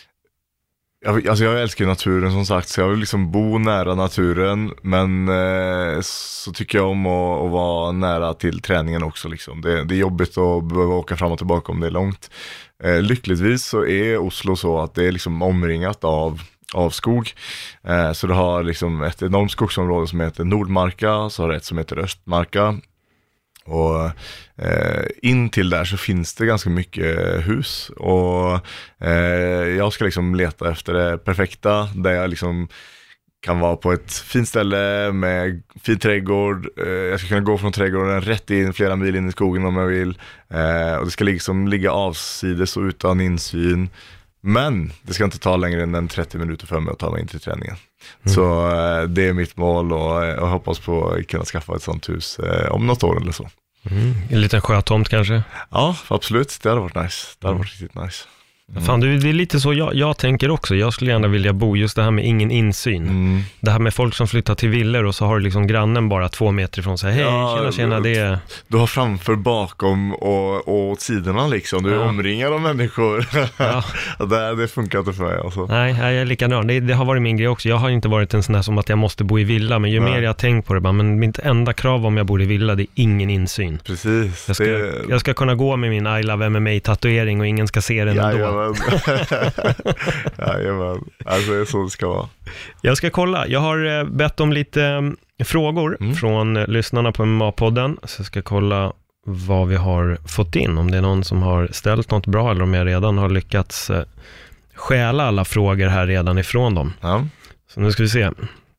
Jag älskar naturen som sagt, så jag vill liksom bo nära naturen, men så tycker jag om att vara nära till träningen också liksom. Det är jobbigt att behöva åka fram och tillbaka om det är långt. Lyckligtvis så är Oslo så att det är liksom omringat av skog. Så det har liksom ett enormt skogsområde som heter Nordmarka, så har det ett som heter Östmarka. Och in till där så finns det ganska mycket hus och jag ska liksom leta efter det perfekta där jag liksom kan vara på ett fint ställe med fin trädgård. Jag ska kunna gå från trädgården rätt in flera mil in i skogen om jag vill, och det ska liksom ligga avsides och utan insyn. Men det ska inte ta längre än 30 minuter för mig att ta mig in till träningen. Så det är mitt mål och jag hoppas på att kunna skaffa ett sånt hus om något år eller så. En liten sjötomt kanske? Ja, absolut. Det hade varit nice. Det hade varit riktigt nice. Fan, det är lite så jag tänker också. Jag skulle gärna vilja bo, just det här med ingen insyn. Det här med folk som flyttar till villor och så har du liksom grannen bara 2 meter ifrån sig. Hej, tjena, det. Du har framför, bakom och åt sidorna liksom. Du är omringad av människor. Det funkar inte för mig alltså. Nej, jag är likadan. Det har varit min grej också. Jag har inte varit en sån här som att jag måste bo i villa, men ju mer jag tänkt på det, men mitt enda krav om jag bor i villa, det är ingen insyn. Precis. Jag ska kunna gå med min I Love MMA-tatuering och ingen ska se den ändå. Jajamän. Alltså det är så det ska vara. Jag ska kolla. Jag har bett om lite frågor från lyssnarna på MMA-podden. Så jag ska kolla vad vi har fått in. Om det är någon som har ställt något bra eller om jag redan har lyckats stjäla alla frågor här redan ifrån dem. Ja. Så nu ska vi se.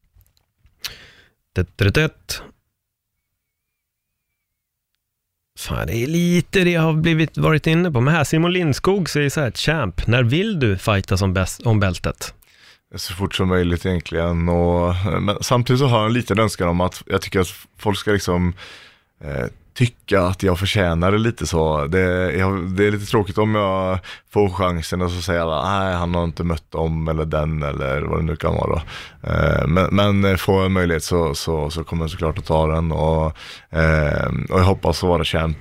Fan, det är lite det jag har varit inne på. Men här, Simon Lindskog säger så här: Champ, när vill du fighta som bäst om bältet? så fort som möjligt egentligen. Men samtidigt så har jag en liten önskan om att jag tycker att folk ska liksom tycka att jag förtjänar det lite så. Det är lite tråkigt om jag får chansen och så säger alla, nej, han har inte mött dem eller den eller vad det nu kan vara. Men får jag möjlighet så kommer jag såklart att ta den och jag hoppas att vara champ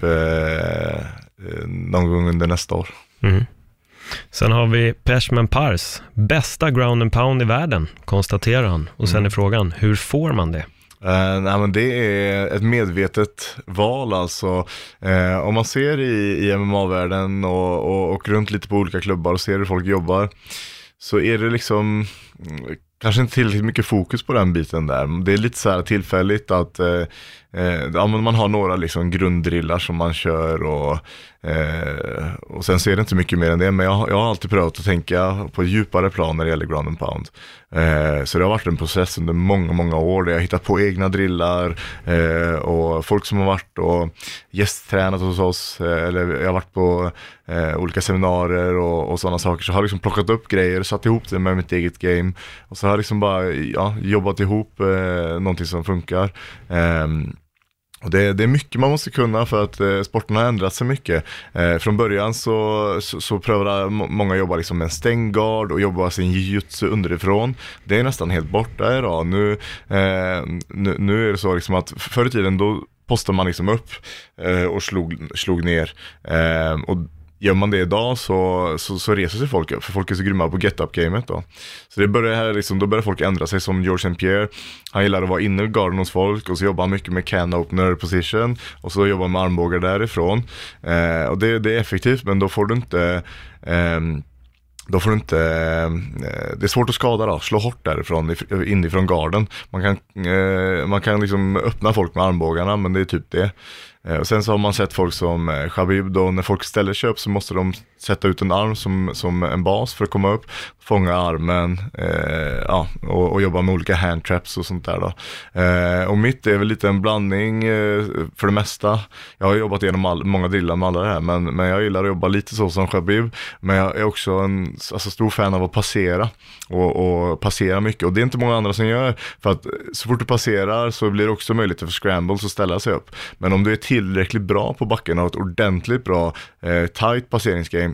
någon gång under nästa år. Mm. Sen har vi Peshman Pars, bästa ground and pound i världen, konstaterar han. Och sen är frågan, hur får man det? Nej, men det är ett medvetet val alltså. Om man ser i MMA-världen och runt lite på olika klubbar och ser hur folk jobbar, så är det liksom kanske inte tillräckligt mycket fokus på den biten där. Det är lite så här tillfälligt att man har några liksom grunddrillar som man kör och sen så är det inte mycket mer än det. Men jag har alltid prövat att tänka på djupare plan när det gäller ground and pound. Så det har varit en process under många år där jag har hittat på egna drillar och folk som har varit och gästtränat hos oss, eller jag har varit på olika seminarier och sådana saker, så har jag liksom plockat upp grejer, satt ihop det med mitt eget game och så har jag liksom bara jobbat ihop någonting som funkar. Och det är mycket man måste kunna för att sporten har ändrat sig mycket. Från början så prövade många jobba liksom med en stänggard och jobba sin jiu-jitsu underifrån. Det är nästan helt borta idag. Nu är det så liksom att förr i tiden då postade man liksom upp och slog ner. Och gör man det idag så reser sig folk upp, för folk är så grymma på get-up-gamet då. Så det börjar här liksom, då börjar folk ändra sig, som George St. Pierre. Han gillar att vara inne i garden hos folk och så jobbar han mycket med can opener position och så jobbar han med armbågar därifrån. Och det är effektivt, men då får du inte det är svårt att skada då, slå hårt därifrån inifrån garden. Man kan liksom öppna folk med armbågarna, men det är typ det. Och sen så har man sett folk som Khabib då, när folk ställer sig upp så måste de sätta ut en arm som en bas för att komma upp, fånga armen och jobba med olika hand traps och sånt där då. Och mitt är väl lite en blandning för det mesta. Jag har jobbat igenom många drillar med alla det här, men jag gillar att jobba lite så som Khabib, men jag är också en stor fan av att passera och passera mycket, och det är inte många andra som gör, för att så fort du passerar så blir det också möjligt för scrambles att ställa sig upp. Men om du är tillräckligt bra på backen och har ett ordentligt bra tight passeringsgame,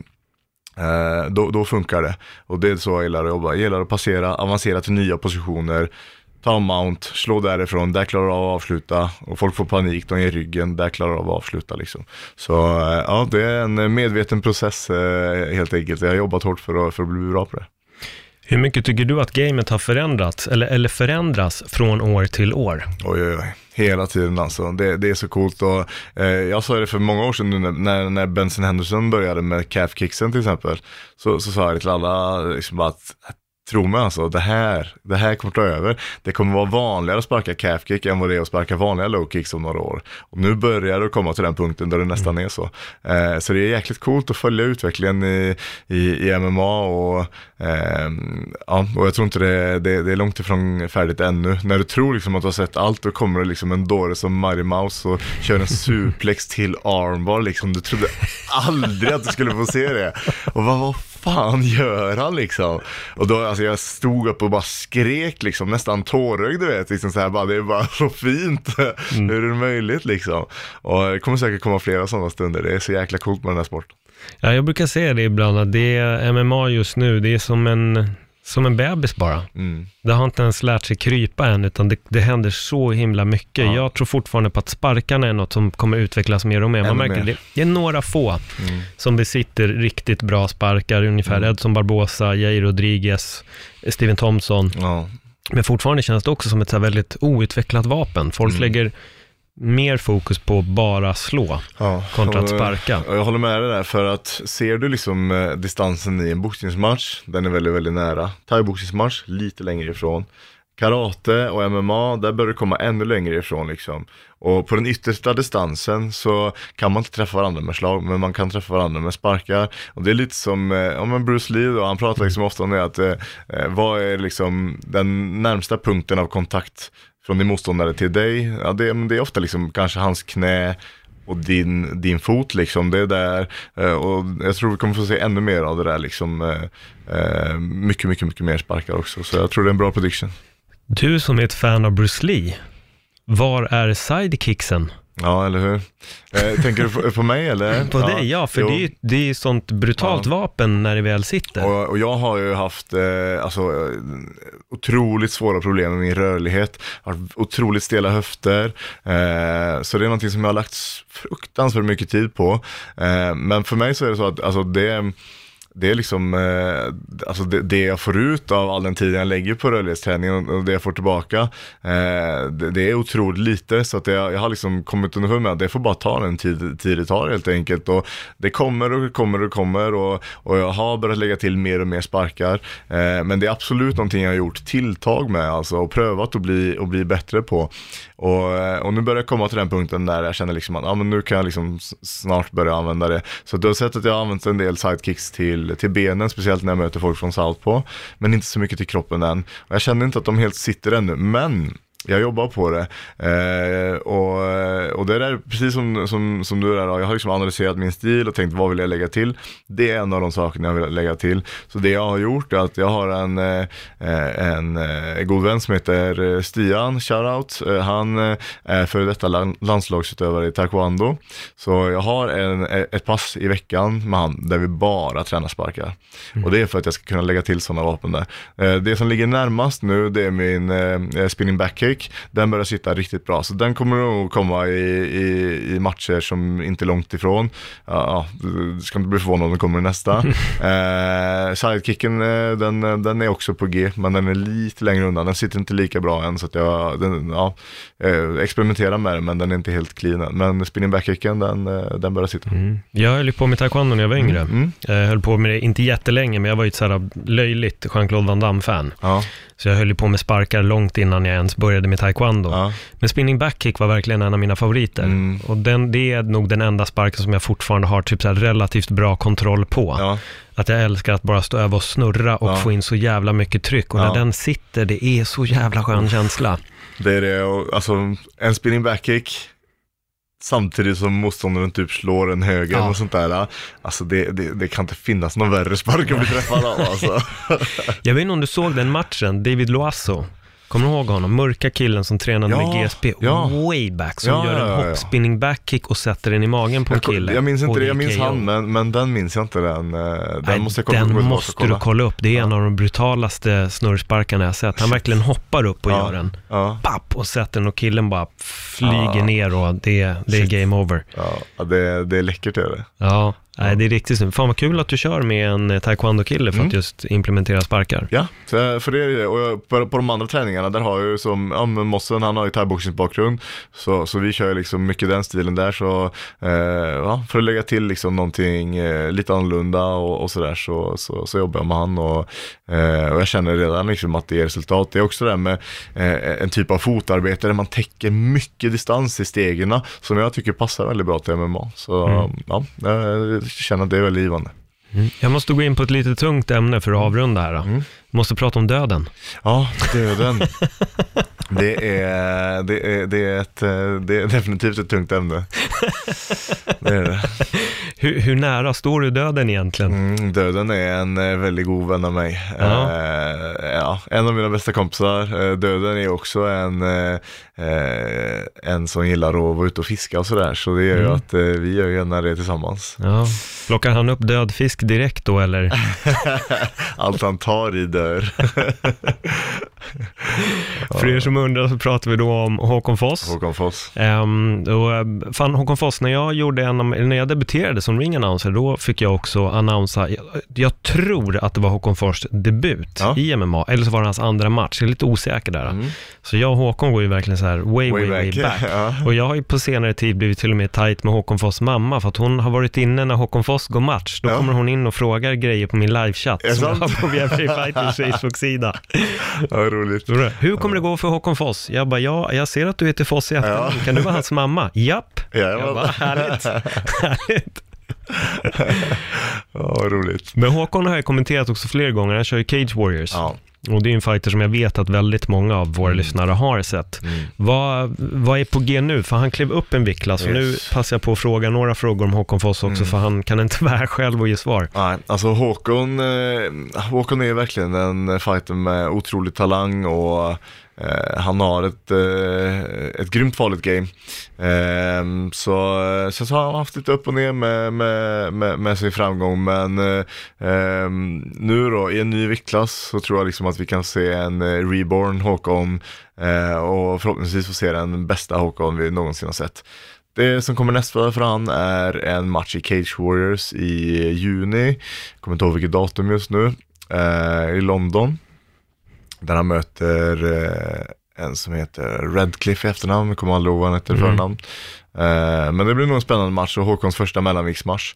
då funkar det. Och det är så jag gillar att jobba. Jag gillar att passera, avancera till nya positioner, ta mount, slå därifrån, där klarar jag av att avsluta, och folk får panik, de är i ryggen, där klarar jag av att avsluta liksom. Så det är en medveten process helt enkelt. Jag har jobbat hårt för att bli bra på det. Hur mycket tycker du att gamet har förändrats eller förändras från år till år? Oj. Hela tiden alltså. Det är så coolt. Och, jag sa det för många år sedan nu när Benson Henderson började med calf kicksen till exempel. Så sa jag till alla liksom bara att tro mig alltså, det här kommer ta över. Det kommer vara vanligare att sparka calf kick än vad det är att sparka vanliga low kicks om några år. Och nu börjar det komma till den punkten där det nästan är så. Så det är jäkligt coolt att följa utvecklingen i MMA och jag tror inte det är långt ifrån färdigt ännu. När du tror liksom att du har sett allt, då kommer det liksom en dåre som Mighty Mouse och kör en suplex till armbar liksom. Du trodde aldrig att du skulle få se det. Och vad fan gör han liksom? Och då, alltså jag stod upp och bara skrek liksom, nästan tårögd, du vet, liksom så här, bara, det är bara så fint. Hur är det möjligt liksom? Och det kommer säkert komma flera sådana stunder. Det är så jäkla coolt med den här sporten. Ja, jag brukar säga det ibland, att det är MMA just nu, det är som en bebis bara. Det har inte ens lärt sig krypa än, utan det händer så himla mycket. Ja. Jag tror fortfarande på att sparkarna är något som kommer utvecklas mer och mer. Man märker det är några få som besitter riktigt bra sparkar, ungefär Edson Barbosa, Jair Rodriguez, Steven Thompson. Ja. Men fortfarande känns det också som ett så väldigt outvecklat vapen. Folk lägger mer fokus på bara slå kontra att sparka. Jag håller med dig där, för att ser du liksom distansen i en boxningsmatch, den är väldigt, väldigt nära. Thai-boxningsmatch, lite längre ifrån. Karate och MMA, där bör det komma ännu längre ifrån liksom. Och på den yttersta distansen så kan man inte träffa varandra med slag, men man kan träffa varandra med sparkar. Och det är lite som Bruce Lee då, han pratar liksom ofta om det, att vad är liksom den närmsta punkten av kontakt från din motståndare till dig? Ja, det är ofta liksom kanske hans knä, och din fot liksom, det är där, och jag tror vi kommer få se ännu mer av det där liksom, mycket mer sparkar också, så jag tror det är en bra prediction. Du som är ett fan av Bruce Lee, var är sidekicksen? Ja, eller hur? Tänker du på mig eller? På dig, ja, för det är ju sånt brutalt vapen när det väl sitter. Och jag har ju haft otroligt svåra problem med min rörlighet, har otroligt stela höfter, så det är någonting som jag har lagt fruktansvärt mycket tid på, men för mig så är det så att alltså, det är liksom alltså det jag får ut av all den tiden jag lägger på rörlighetsträning och det jag får tillbaka, det är otroligt lite, så att jag har liksom kommit underför med att det får bara ta den tid det tar helt enkelt, och det kommer och jag har börjat lägga till mer och mer sparkar, men det är absolut någonting jag har gjort tilltag med alltså, och prövat att bli bättre på, och nu börjar jag komma till den punkten där jag känner liksom att men nu kan jag liksom snart börja använda det, så du har sett att jag har använt en del sidekicks till benen, speciellt när jag möter folk från Southpaw, men inte så mycket till kroppen än, och jag känner inte att de helt sitter ännu, men jag jobbar på det, och det är precis som du är, jag har liksom analyserat min stil och tänkt vad vill jag lägga till, det är en av de sakerna jag vill lägga till, så det jag har gjort är att jag har en god vän som heter Stian, shoutout, han är för detta landslagsutövare i taekwondo, så jag har ett pass i veckan med han där vi bara tränar sparkar, och det är för att jag ska kunna lägga till sådana vapen där. Det som ligger närmast nu, det är min spinning back kick. Den börjar sitta riktigt bra, så den kommer nog komma i matcher som inte är långt ifrån. Du ska inte bli förvånad om den kommer nästa. Sidekicken, den är också på G, men den är lite längre undan, den sitter inte lika bra än, så att jag experimenterar med den, men den är inte helt clean än. Men spinning back kicken, den börjar sitta. Jag höll på med taekwondo när jag var yngre. Jag höll på med det inte jättelänge, men jag var ju ett sådär löjligt Jean-Claude Van Damme-fan. Så jag höll på med sparkar långt innan jag ens började med taekwondo. Men spinning back kick var verkligen en av mina favoriter. Och det är nog den enda sparken som jag fortfarande har typ så här relativt bra kontroll på. Att jag älskar att bara stå över och snurra och få in så jävla mycket tryck. Och när den sitter, det är så jävla skön känsla. Det är det, och alltså en spinning back kick samtidigt som motståndaren typ slår en höger och sånt där. Alltså det kan inte finnas någon värre spark att bli träffad av alltså. Jag vet inte om du såg den matchen, David Loasso. Kommer du ihåg honom? Mörka killen som tränade med GSP way back, som gör en hoppspinning backkick och sätter den i magen på en kille. Jag minns inte det, jag minns han, men den minns jag inte. Den måste jag den måste du kolla upp. Det är en av de brutalaste snurrsparkarna jag sett. Han verkligen hoppar upp och gör den. Papp, och sätter den och killen bara flyger ner, och det är game over. Det är läckert, är det. Ja. Nej, det är riktigt synd. Fan vad kul att du kör med en taekwondo-kille för att just implementera sparkar. Ja, för det är det. Och på de andra träningarna, där har ju som Mossen, han har ju thai-boxningsbakgrund, så vi kör liksom mycket den stilen där, så för att lägga till liksom någonting lite annorlunda och sådär, så jobbar jag med han, och jag känner redan liksom att det är resultat. Det är också det där med en typ av fotarbete där man täcker mycket distans i stegen, som jag tycker passar väldigt bra till MMA. Så jag känner att det är väldigt givande. Jag måste gå in på ett lite tungt ämne för att avrunda här. Måste prata om döden. Ja, döden. Det är definitivt ett tungt ämne. Det är det. Hur nära står du döden egentligen? Döden är en väldigt god vän av mig. En av mina bästa kompisar. Döden är också en som gillar att vara ute och fiska och sådär. Så det gör ju att vi gör gärna det tillsammans. Ja. Plockar han upp död fisk direkt då, eller? Allt han tar i dör. För er som undrar så pratar vi då om Håkon Foss. Håkon Foss, när jag debuterade som ring announcer, då fick jag också annonsa, jag tror att det var Håkon Foss debut i MMA, eller så var det hans andra match. Jag är lite osäker där. Så jag och Håkon går ju verkligen så här way back. Och jag har ju på senare tid blivit till och med tajt med Håkon Foss mamma, för att hon har varit inne när Håkon Foss går match. Då kommer hon in och frågar grejer på min livechatt som jag har på VFA Fighters Facebook-sida. Ja, roligt. Hur kommer det gå för Håkon Foss? Jag bara, jag ser att du heter Foss i efternamn. Kan du vara hans mamma? Japp. Jag bara, härligt. Ja, roligt. Men Håkon har jag kommenterat också flera gånger. Han kör ju Cage Warriors. Och det är en fighter som jag vet att väldigt många av våra lyssnare har sett. Vad är på G nu? För han klev upp en viktklass. Så nu passar jag på att fråga några frågor om Håkon Foss också, för han kan inte vara här själv och ge svar. Nej, alltså Håkon är verkligen en fighter med otrolig talang, och han har ett grymt farligt game. Så har han haft lite upp och ner med sin framgång, men nu då i en ny viktklass så tror jag liksom att vi kan se en reborn Håkon, och förhoppningsvis få se den bästa Håkon vi någonsin har sett. Det som kommer nästa för han är en match i Cage Warriors i juni. Jag kommer inte ihåg vilket datum just nu. I London. Där han möter en som heter Redcliffe i efternamn. Jag kommer aldrig ihåg vad han heter i förnamn. Men det blir nog en spännande match, och Håkons första mellanviktsmatch.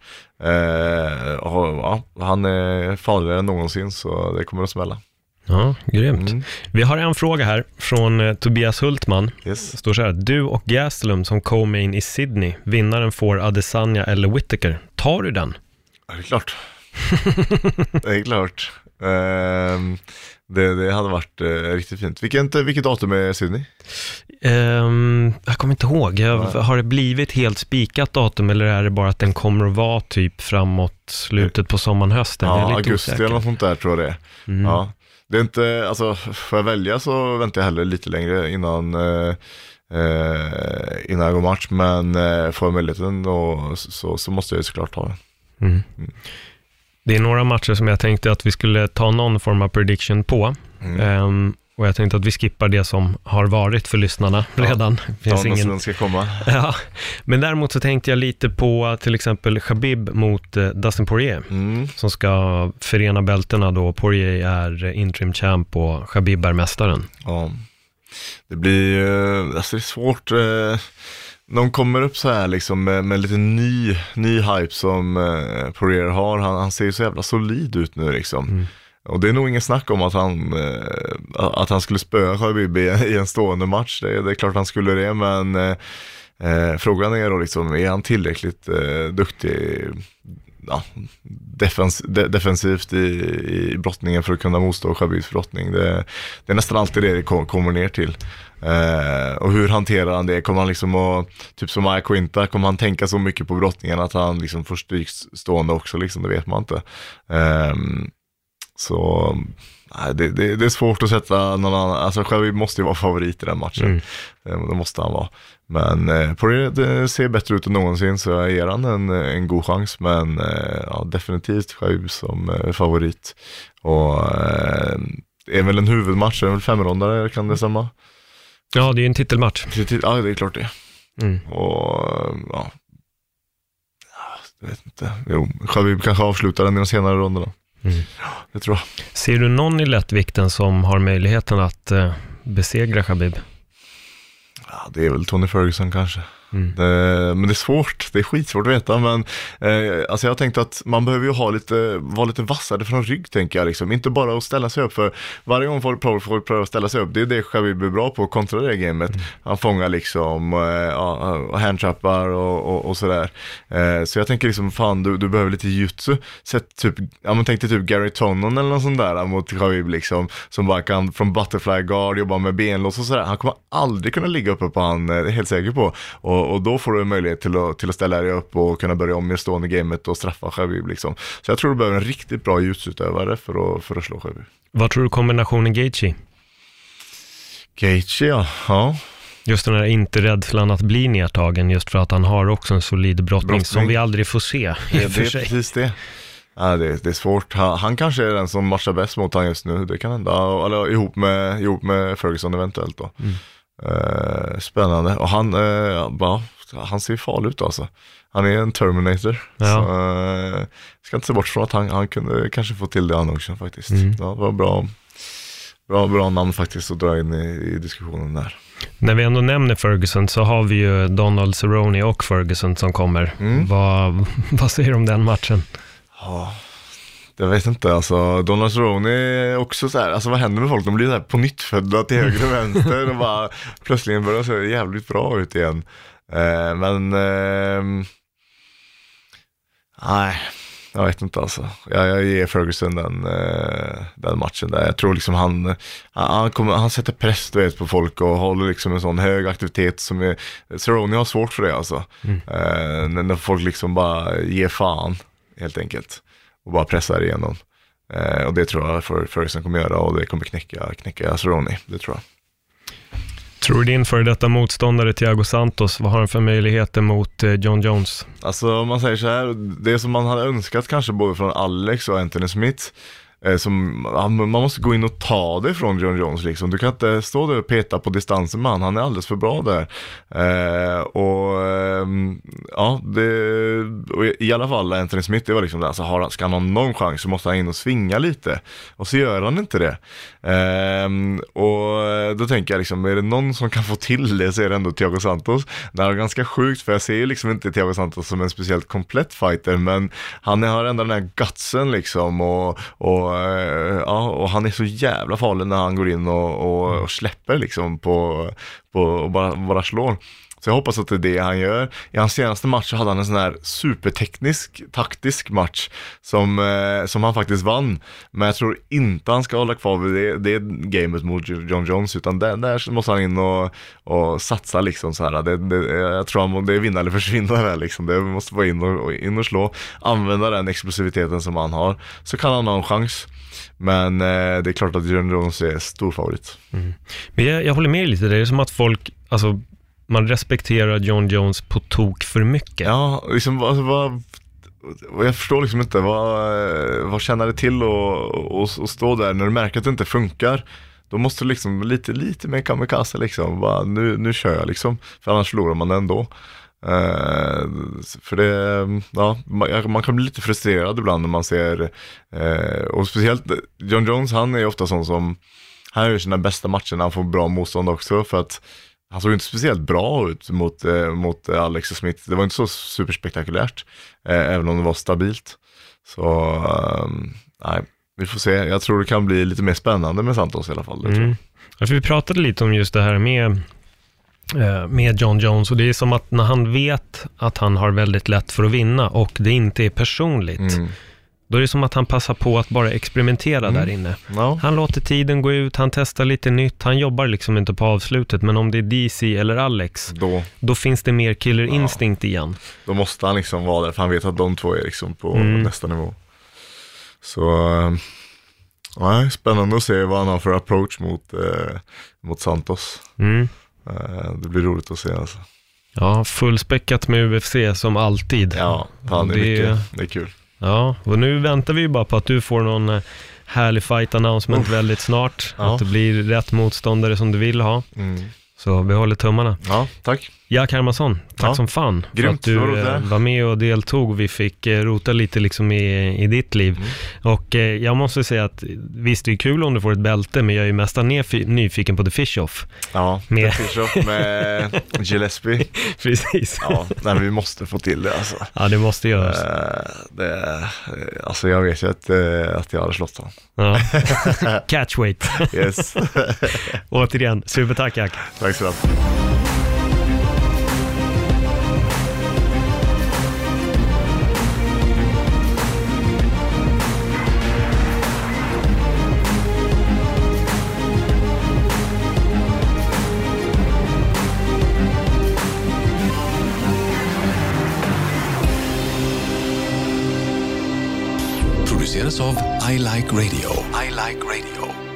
Han är farligare än någonsin, så det kommer att smälla. Ja, grymt. Vi har en fråga här från Tobias Hultman. Yes. Det står så här: du och Gastelum som co-main i Sydney. Vinnaren får Adesanya eller Whittaker. Tar du den? Ja, det är klart. Det är klart. Det hade varit riktigt fint. Vilket datum är Sydney? Jag kommer inte ihåg. Har det blivit helt spikat datum, eller är det bara att den kommer att vara typ framåt slutet på sommaren, hösten? Ja, det är lite augusti osäker. eller något sånt där tror jag det är. Ja. Det är inte, alltså får jag välja så väntar jag hellre lite längre innan jag går match, men får jag möjligheten och så måste jag såklart ta den. Det är några matcher som jag tänkte att vi skulle ta någon form av prediction på. Och jag tänkte att vi skippar det som har varit för lyssnarna redan. Finns ingen... ska komma. Ja. Men däremot så tänkte jag lite på till exempel Khabib mot Dustin Poirier. Som ska förena bältena då. Poirier är interim champ och Khabib är mästaren. Ja. Det blir alltså det är svårt. De kommer upp så här liksom med lite ny hype som Poirier har. Han ser ju så jävla solid ut nu liksom. Och det är nog ingen snack om att han skulle spöa Khabib i en stående match. Det är klart han skulle det, men frågan är då liksom, är han tillräckligt duktig defensivt i brottningen för att kunna motstå Khabibs brottning? Det är nästan alltid det kommer ner till. Och hur hanterar han det? Kommer han liksom typ som Mike Quinta, kommer han tänka så mycket på brottningen att han liksom får stryk stående också liksom? Det vet man inte. Så nej, det är svårt att sätta någon annan. Alltså Khabib måste ju vara favorit i den matchen. Det måste han vara. Men det ser bättre ut än någonsin, så jag ger han en god chans. Men definitivt Khabib som favorit. Och det är väl en huvudmatch, det är väl 5-rondare, kan det stämma? Ja, det är ju en titelmatch. Ja, det är klart det. Och jag vet inte. Jo, Khabib kanske avslutar den i de senare ronderna. Det tror jag. Ser du någon i lättvikten som har möjligheten att besegra Khabib? Ja, det är väl Tony Ferguson kanske. Men det är svårt, det är skitsvårt att veta. Men alltså jag tänkte att man behöver ju vara lite vassare från rygg, tänker jag liksom. Inte bara att ställa sig upp, för varje gång folk prövar att ställa sig upp, det är det Khabib är bra på, att kontra det gamet. Han fångar liksom handtrappar och sådär. Så jag tänker liksom, fan, du behöver lite jutsu. Man tänkte typ Gary Tonon eller något sånt där mot Khabib liksom, som bara kan från butterfly guard jobba med benlås och sådär. Han kommer aldrig kunna ligga uppe på han, det är jag helt säker på. Och då får du en möjlighet till att ställa dig upp och kunna börja om i stående gamet och straffa Khabib liksom. Så jag tror du behöver en riktigt bra jutsu-utövare för att slå Khabib. Vad tror du kombinationen Gaethje? Gaethje, ja. Just den här inte rädslan att bli nedtagen, just för att han har också en solid brottning som vi aldrig får se. Det är precis det. Ja, det är svårt. Han kanske är den som matchar bäst mot han just nu. Det kan hända. Eller ihop med Ferguson eventuellt då. Spännande. Och han ser farlig ut alltså. Han är en Terminator. Ja. Så ska inte se bort från att han kunde kanske få till det han också faktiskt. Ja, det var bra namn faktiskt att dra in i diskussionen där. När vi ändå nämner Ferguson så har vi ju Donald Cerrone och Ferguson som kommer. Vad säger du om den matchen? Ja, jag vet inte, alltså Donald Cerrone är också så här, alltså vad händer med folk? De blir så här på nytt födda till höger och vänster och bara plötsligt börjar se jävligt bra ut igen. Men nej, Jag vet inte alltså. Jag ger Ferguson den matchen där. Jag tror liksom han sätter press, du vet, på folk och håller liksom en sån hög aktivitet som är... Cerrone har svårt för det alltså. När folk liksom bara ger fan helt enkelt och bara pressar igenom. Och det tror jag Ferguson kommer göra, och det kommer knäcka Cerrone, det tror jag. Tror du din före detta motståndare Thiago Santos, vad har han för möjligheter mot John Jones? Alltså om man säger så här, det som man hade önskat kanske både från Alex och Anthony Smith, man måste gå in och ta det från John Jones liksom. Du kan inte stå där och peta på distansen med han är alldeles för bra där. Och i alla fall Anthony Smith, det var liksom det, alltså, ska han ha någon chans så måste han in och svinga lite, och så gör han inte det. Och då tänker jag liksom, är det någon som kan få till det så är det ändå Thiago Santos. Det är ganska sjukt, för jag ser liksom inte Thiago Santos som en speciellt komplett fighter, men han har ändå den här gutsen liksom, och han är så jävla farlig när han går in och släpper liksom på och bara slår. Så jag hoppas att det är det han gör. I hans senaste match hade han en sån här superteknisk, taktisk match som han faktiskt vann. Men jag tror inte han ska hålla kvar vid det gamet mot John Jones, utan där måste han in och satsa liksom så här. Jag tror det är vinna eller försvinna där liksom. Det måste vara in och slå. Använda den explosiviteten som han har, så kan han ha en chans. Men det är klart att John Jones är stor favorit. Men jag håller med lite. Det är som att folk, alltså, man respekterar John Jones på tok för mycket. Ja, liksom, alltså, jag förstår liksom inte vad känner det till att stå där när du märker att det inte funkar. Då måste du liksom lite mer kamikaze liksom. Bara, nu kör jag liksom, för annars förlorar man ändå. För det, ja, man kan bli lite frustrerad ibland när man ser, och speciellt John Jones, han är ofta sån som, han gör sina bästa matcher när han får bra motstånd också, för att han såg inte speciellt bra ut mot Alex och Smith. Det var inte så superspektakulärt, även om det var stabilt. Så nej, vi får se. Jag tror det kan bli lite mer spännande med Santos i alla fall. Det tror jag. Ja, för vi pratade lite om just det här med John Jones, och det är som att när han vet att han har väldigt lätt för att vinna och det inte är personligt, då är det som att han passar på att bara experimentera där inne. No. Han låter tiden gå ut, han testar lite nytt, han jobbar liksom inte på avslutet, men om det är DC eller Alex, då finns det mer killer instinct igen. Då måste han liksom vara där, för han vet att de två är liksom på nästa nivå. Så spännande att se vad han har för approach mot Santos. Det blir roligt att se alltså. Ja, fullspäckat med UFC som alltid. Ja, fan, det är kul. Ja, och nu väntar vi ju bara på att du får någon härlig fight announcement väldigt snart. Ja. Att det blir rätt motståndare som du vill ha. Så vi håller tummarna. Ja, tack. Jack Hermansson, tack som fan. Grymt, för att du var med och deltog. Vi fick rota lite liksom i ditt liv. Och jag måste säga att visst, det är kul om du får ett bälte, men jag är ju mest nyfiken på The Fish-Off. Ja, The Fish-Off med Gillespie. Precis. Ja, nej, vi måste få till det alltså. Ja, det måste göras. Alltså jag vet ju att jag hade slått honom. Ja. Catchweight. Yes. Återigen, supertack Jack. Tack så mycket. Produceras av I Like Radio. I Like Radio.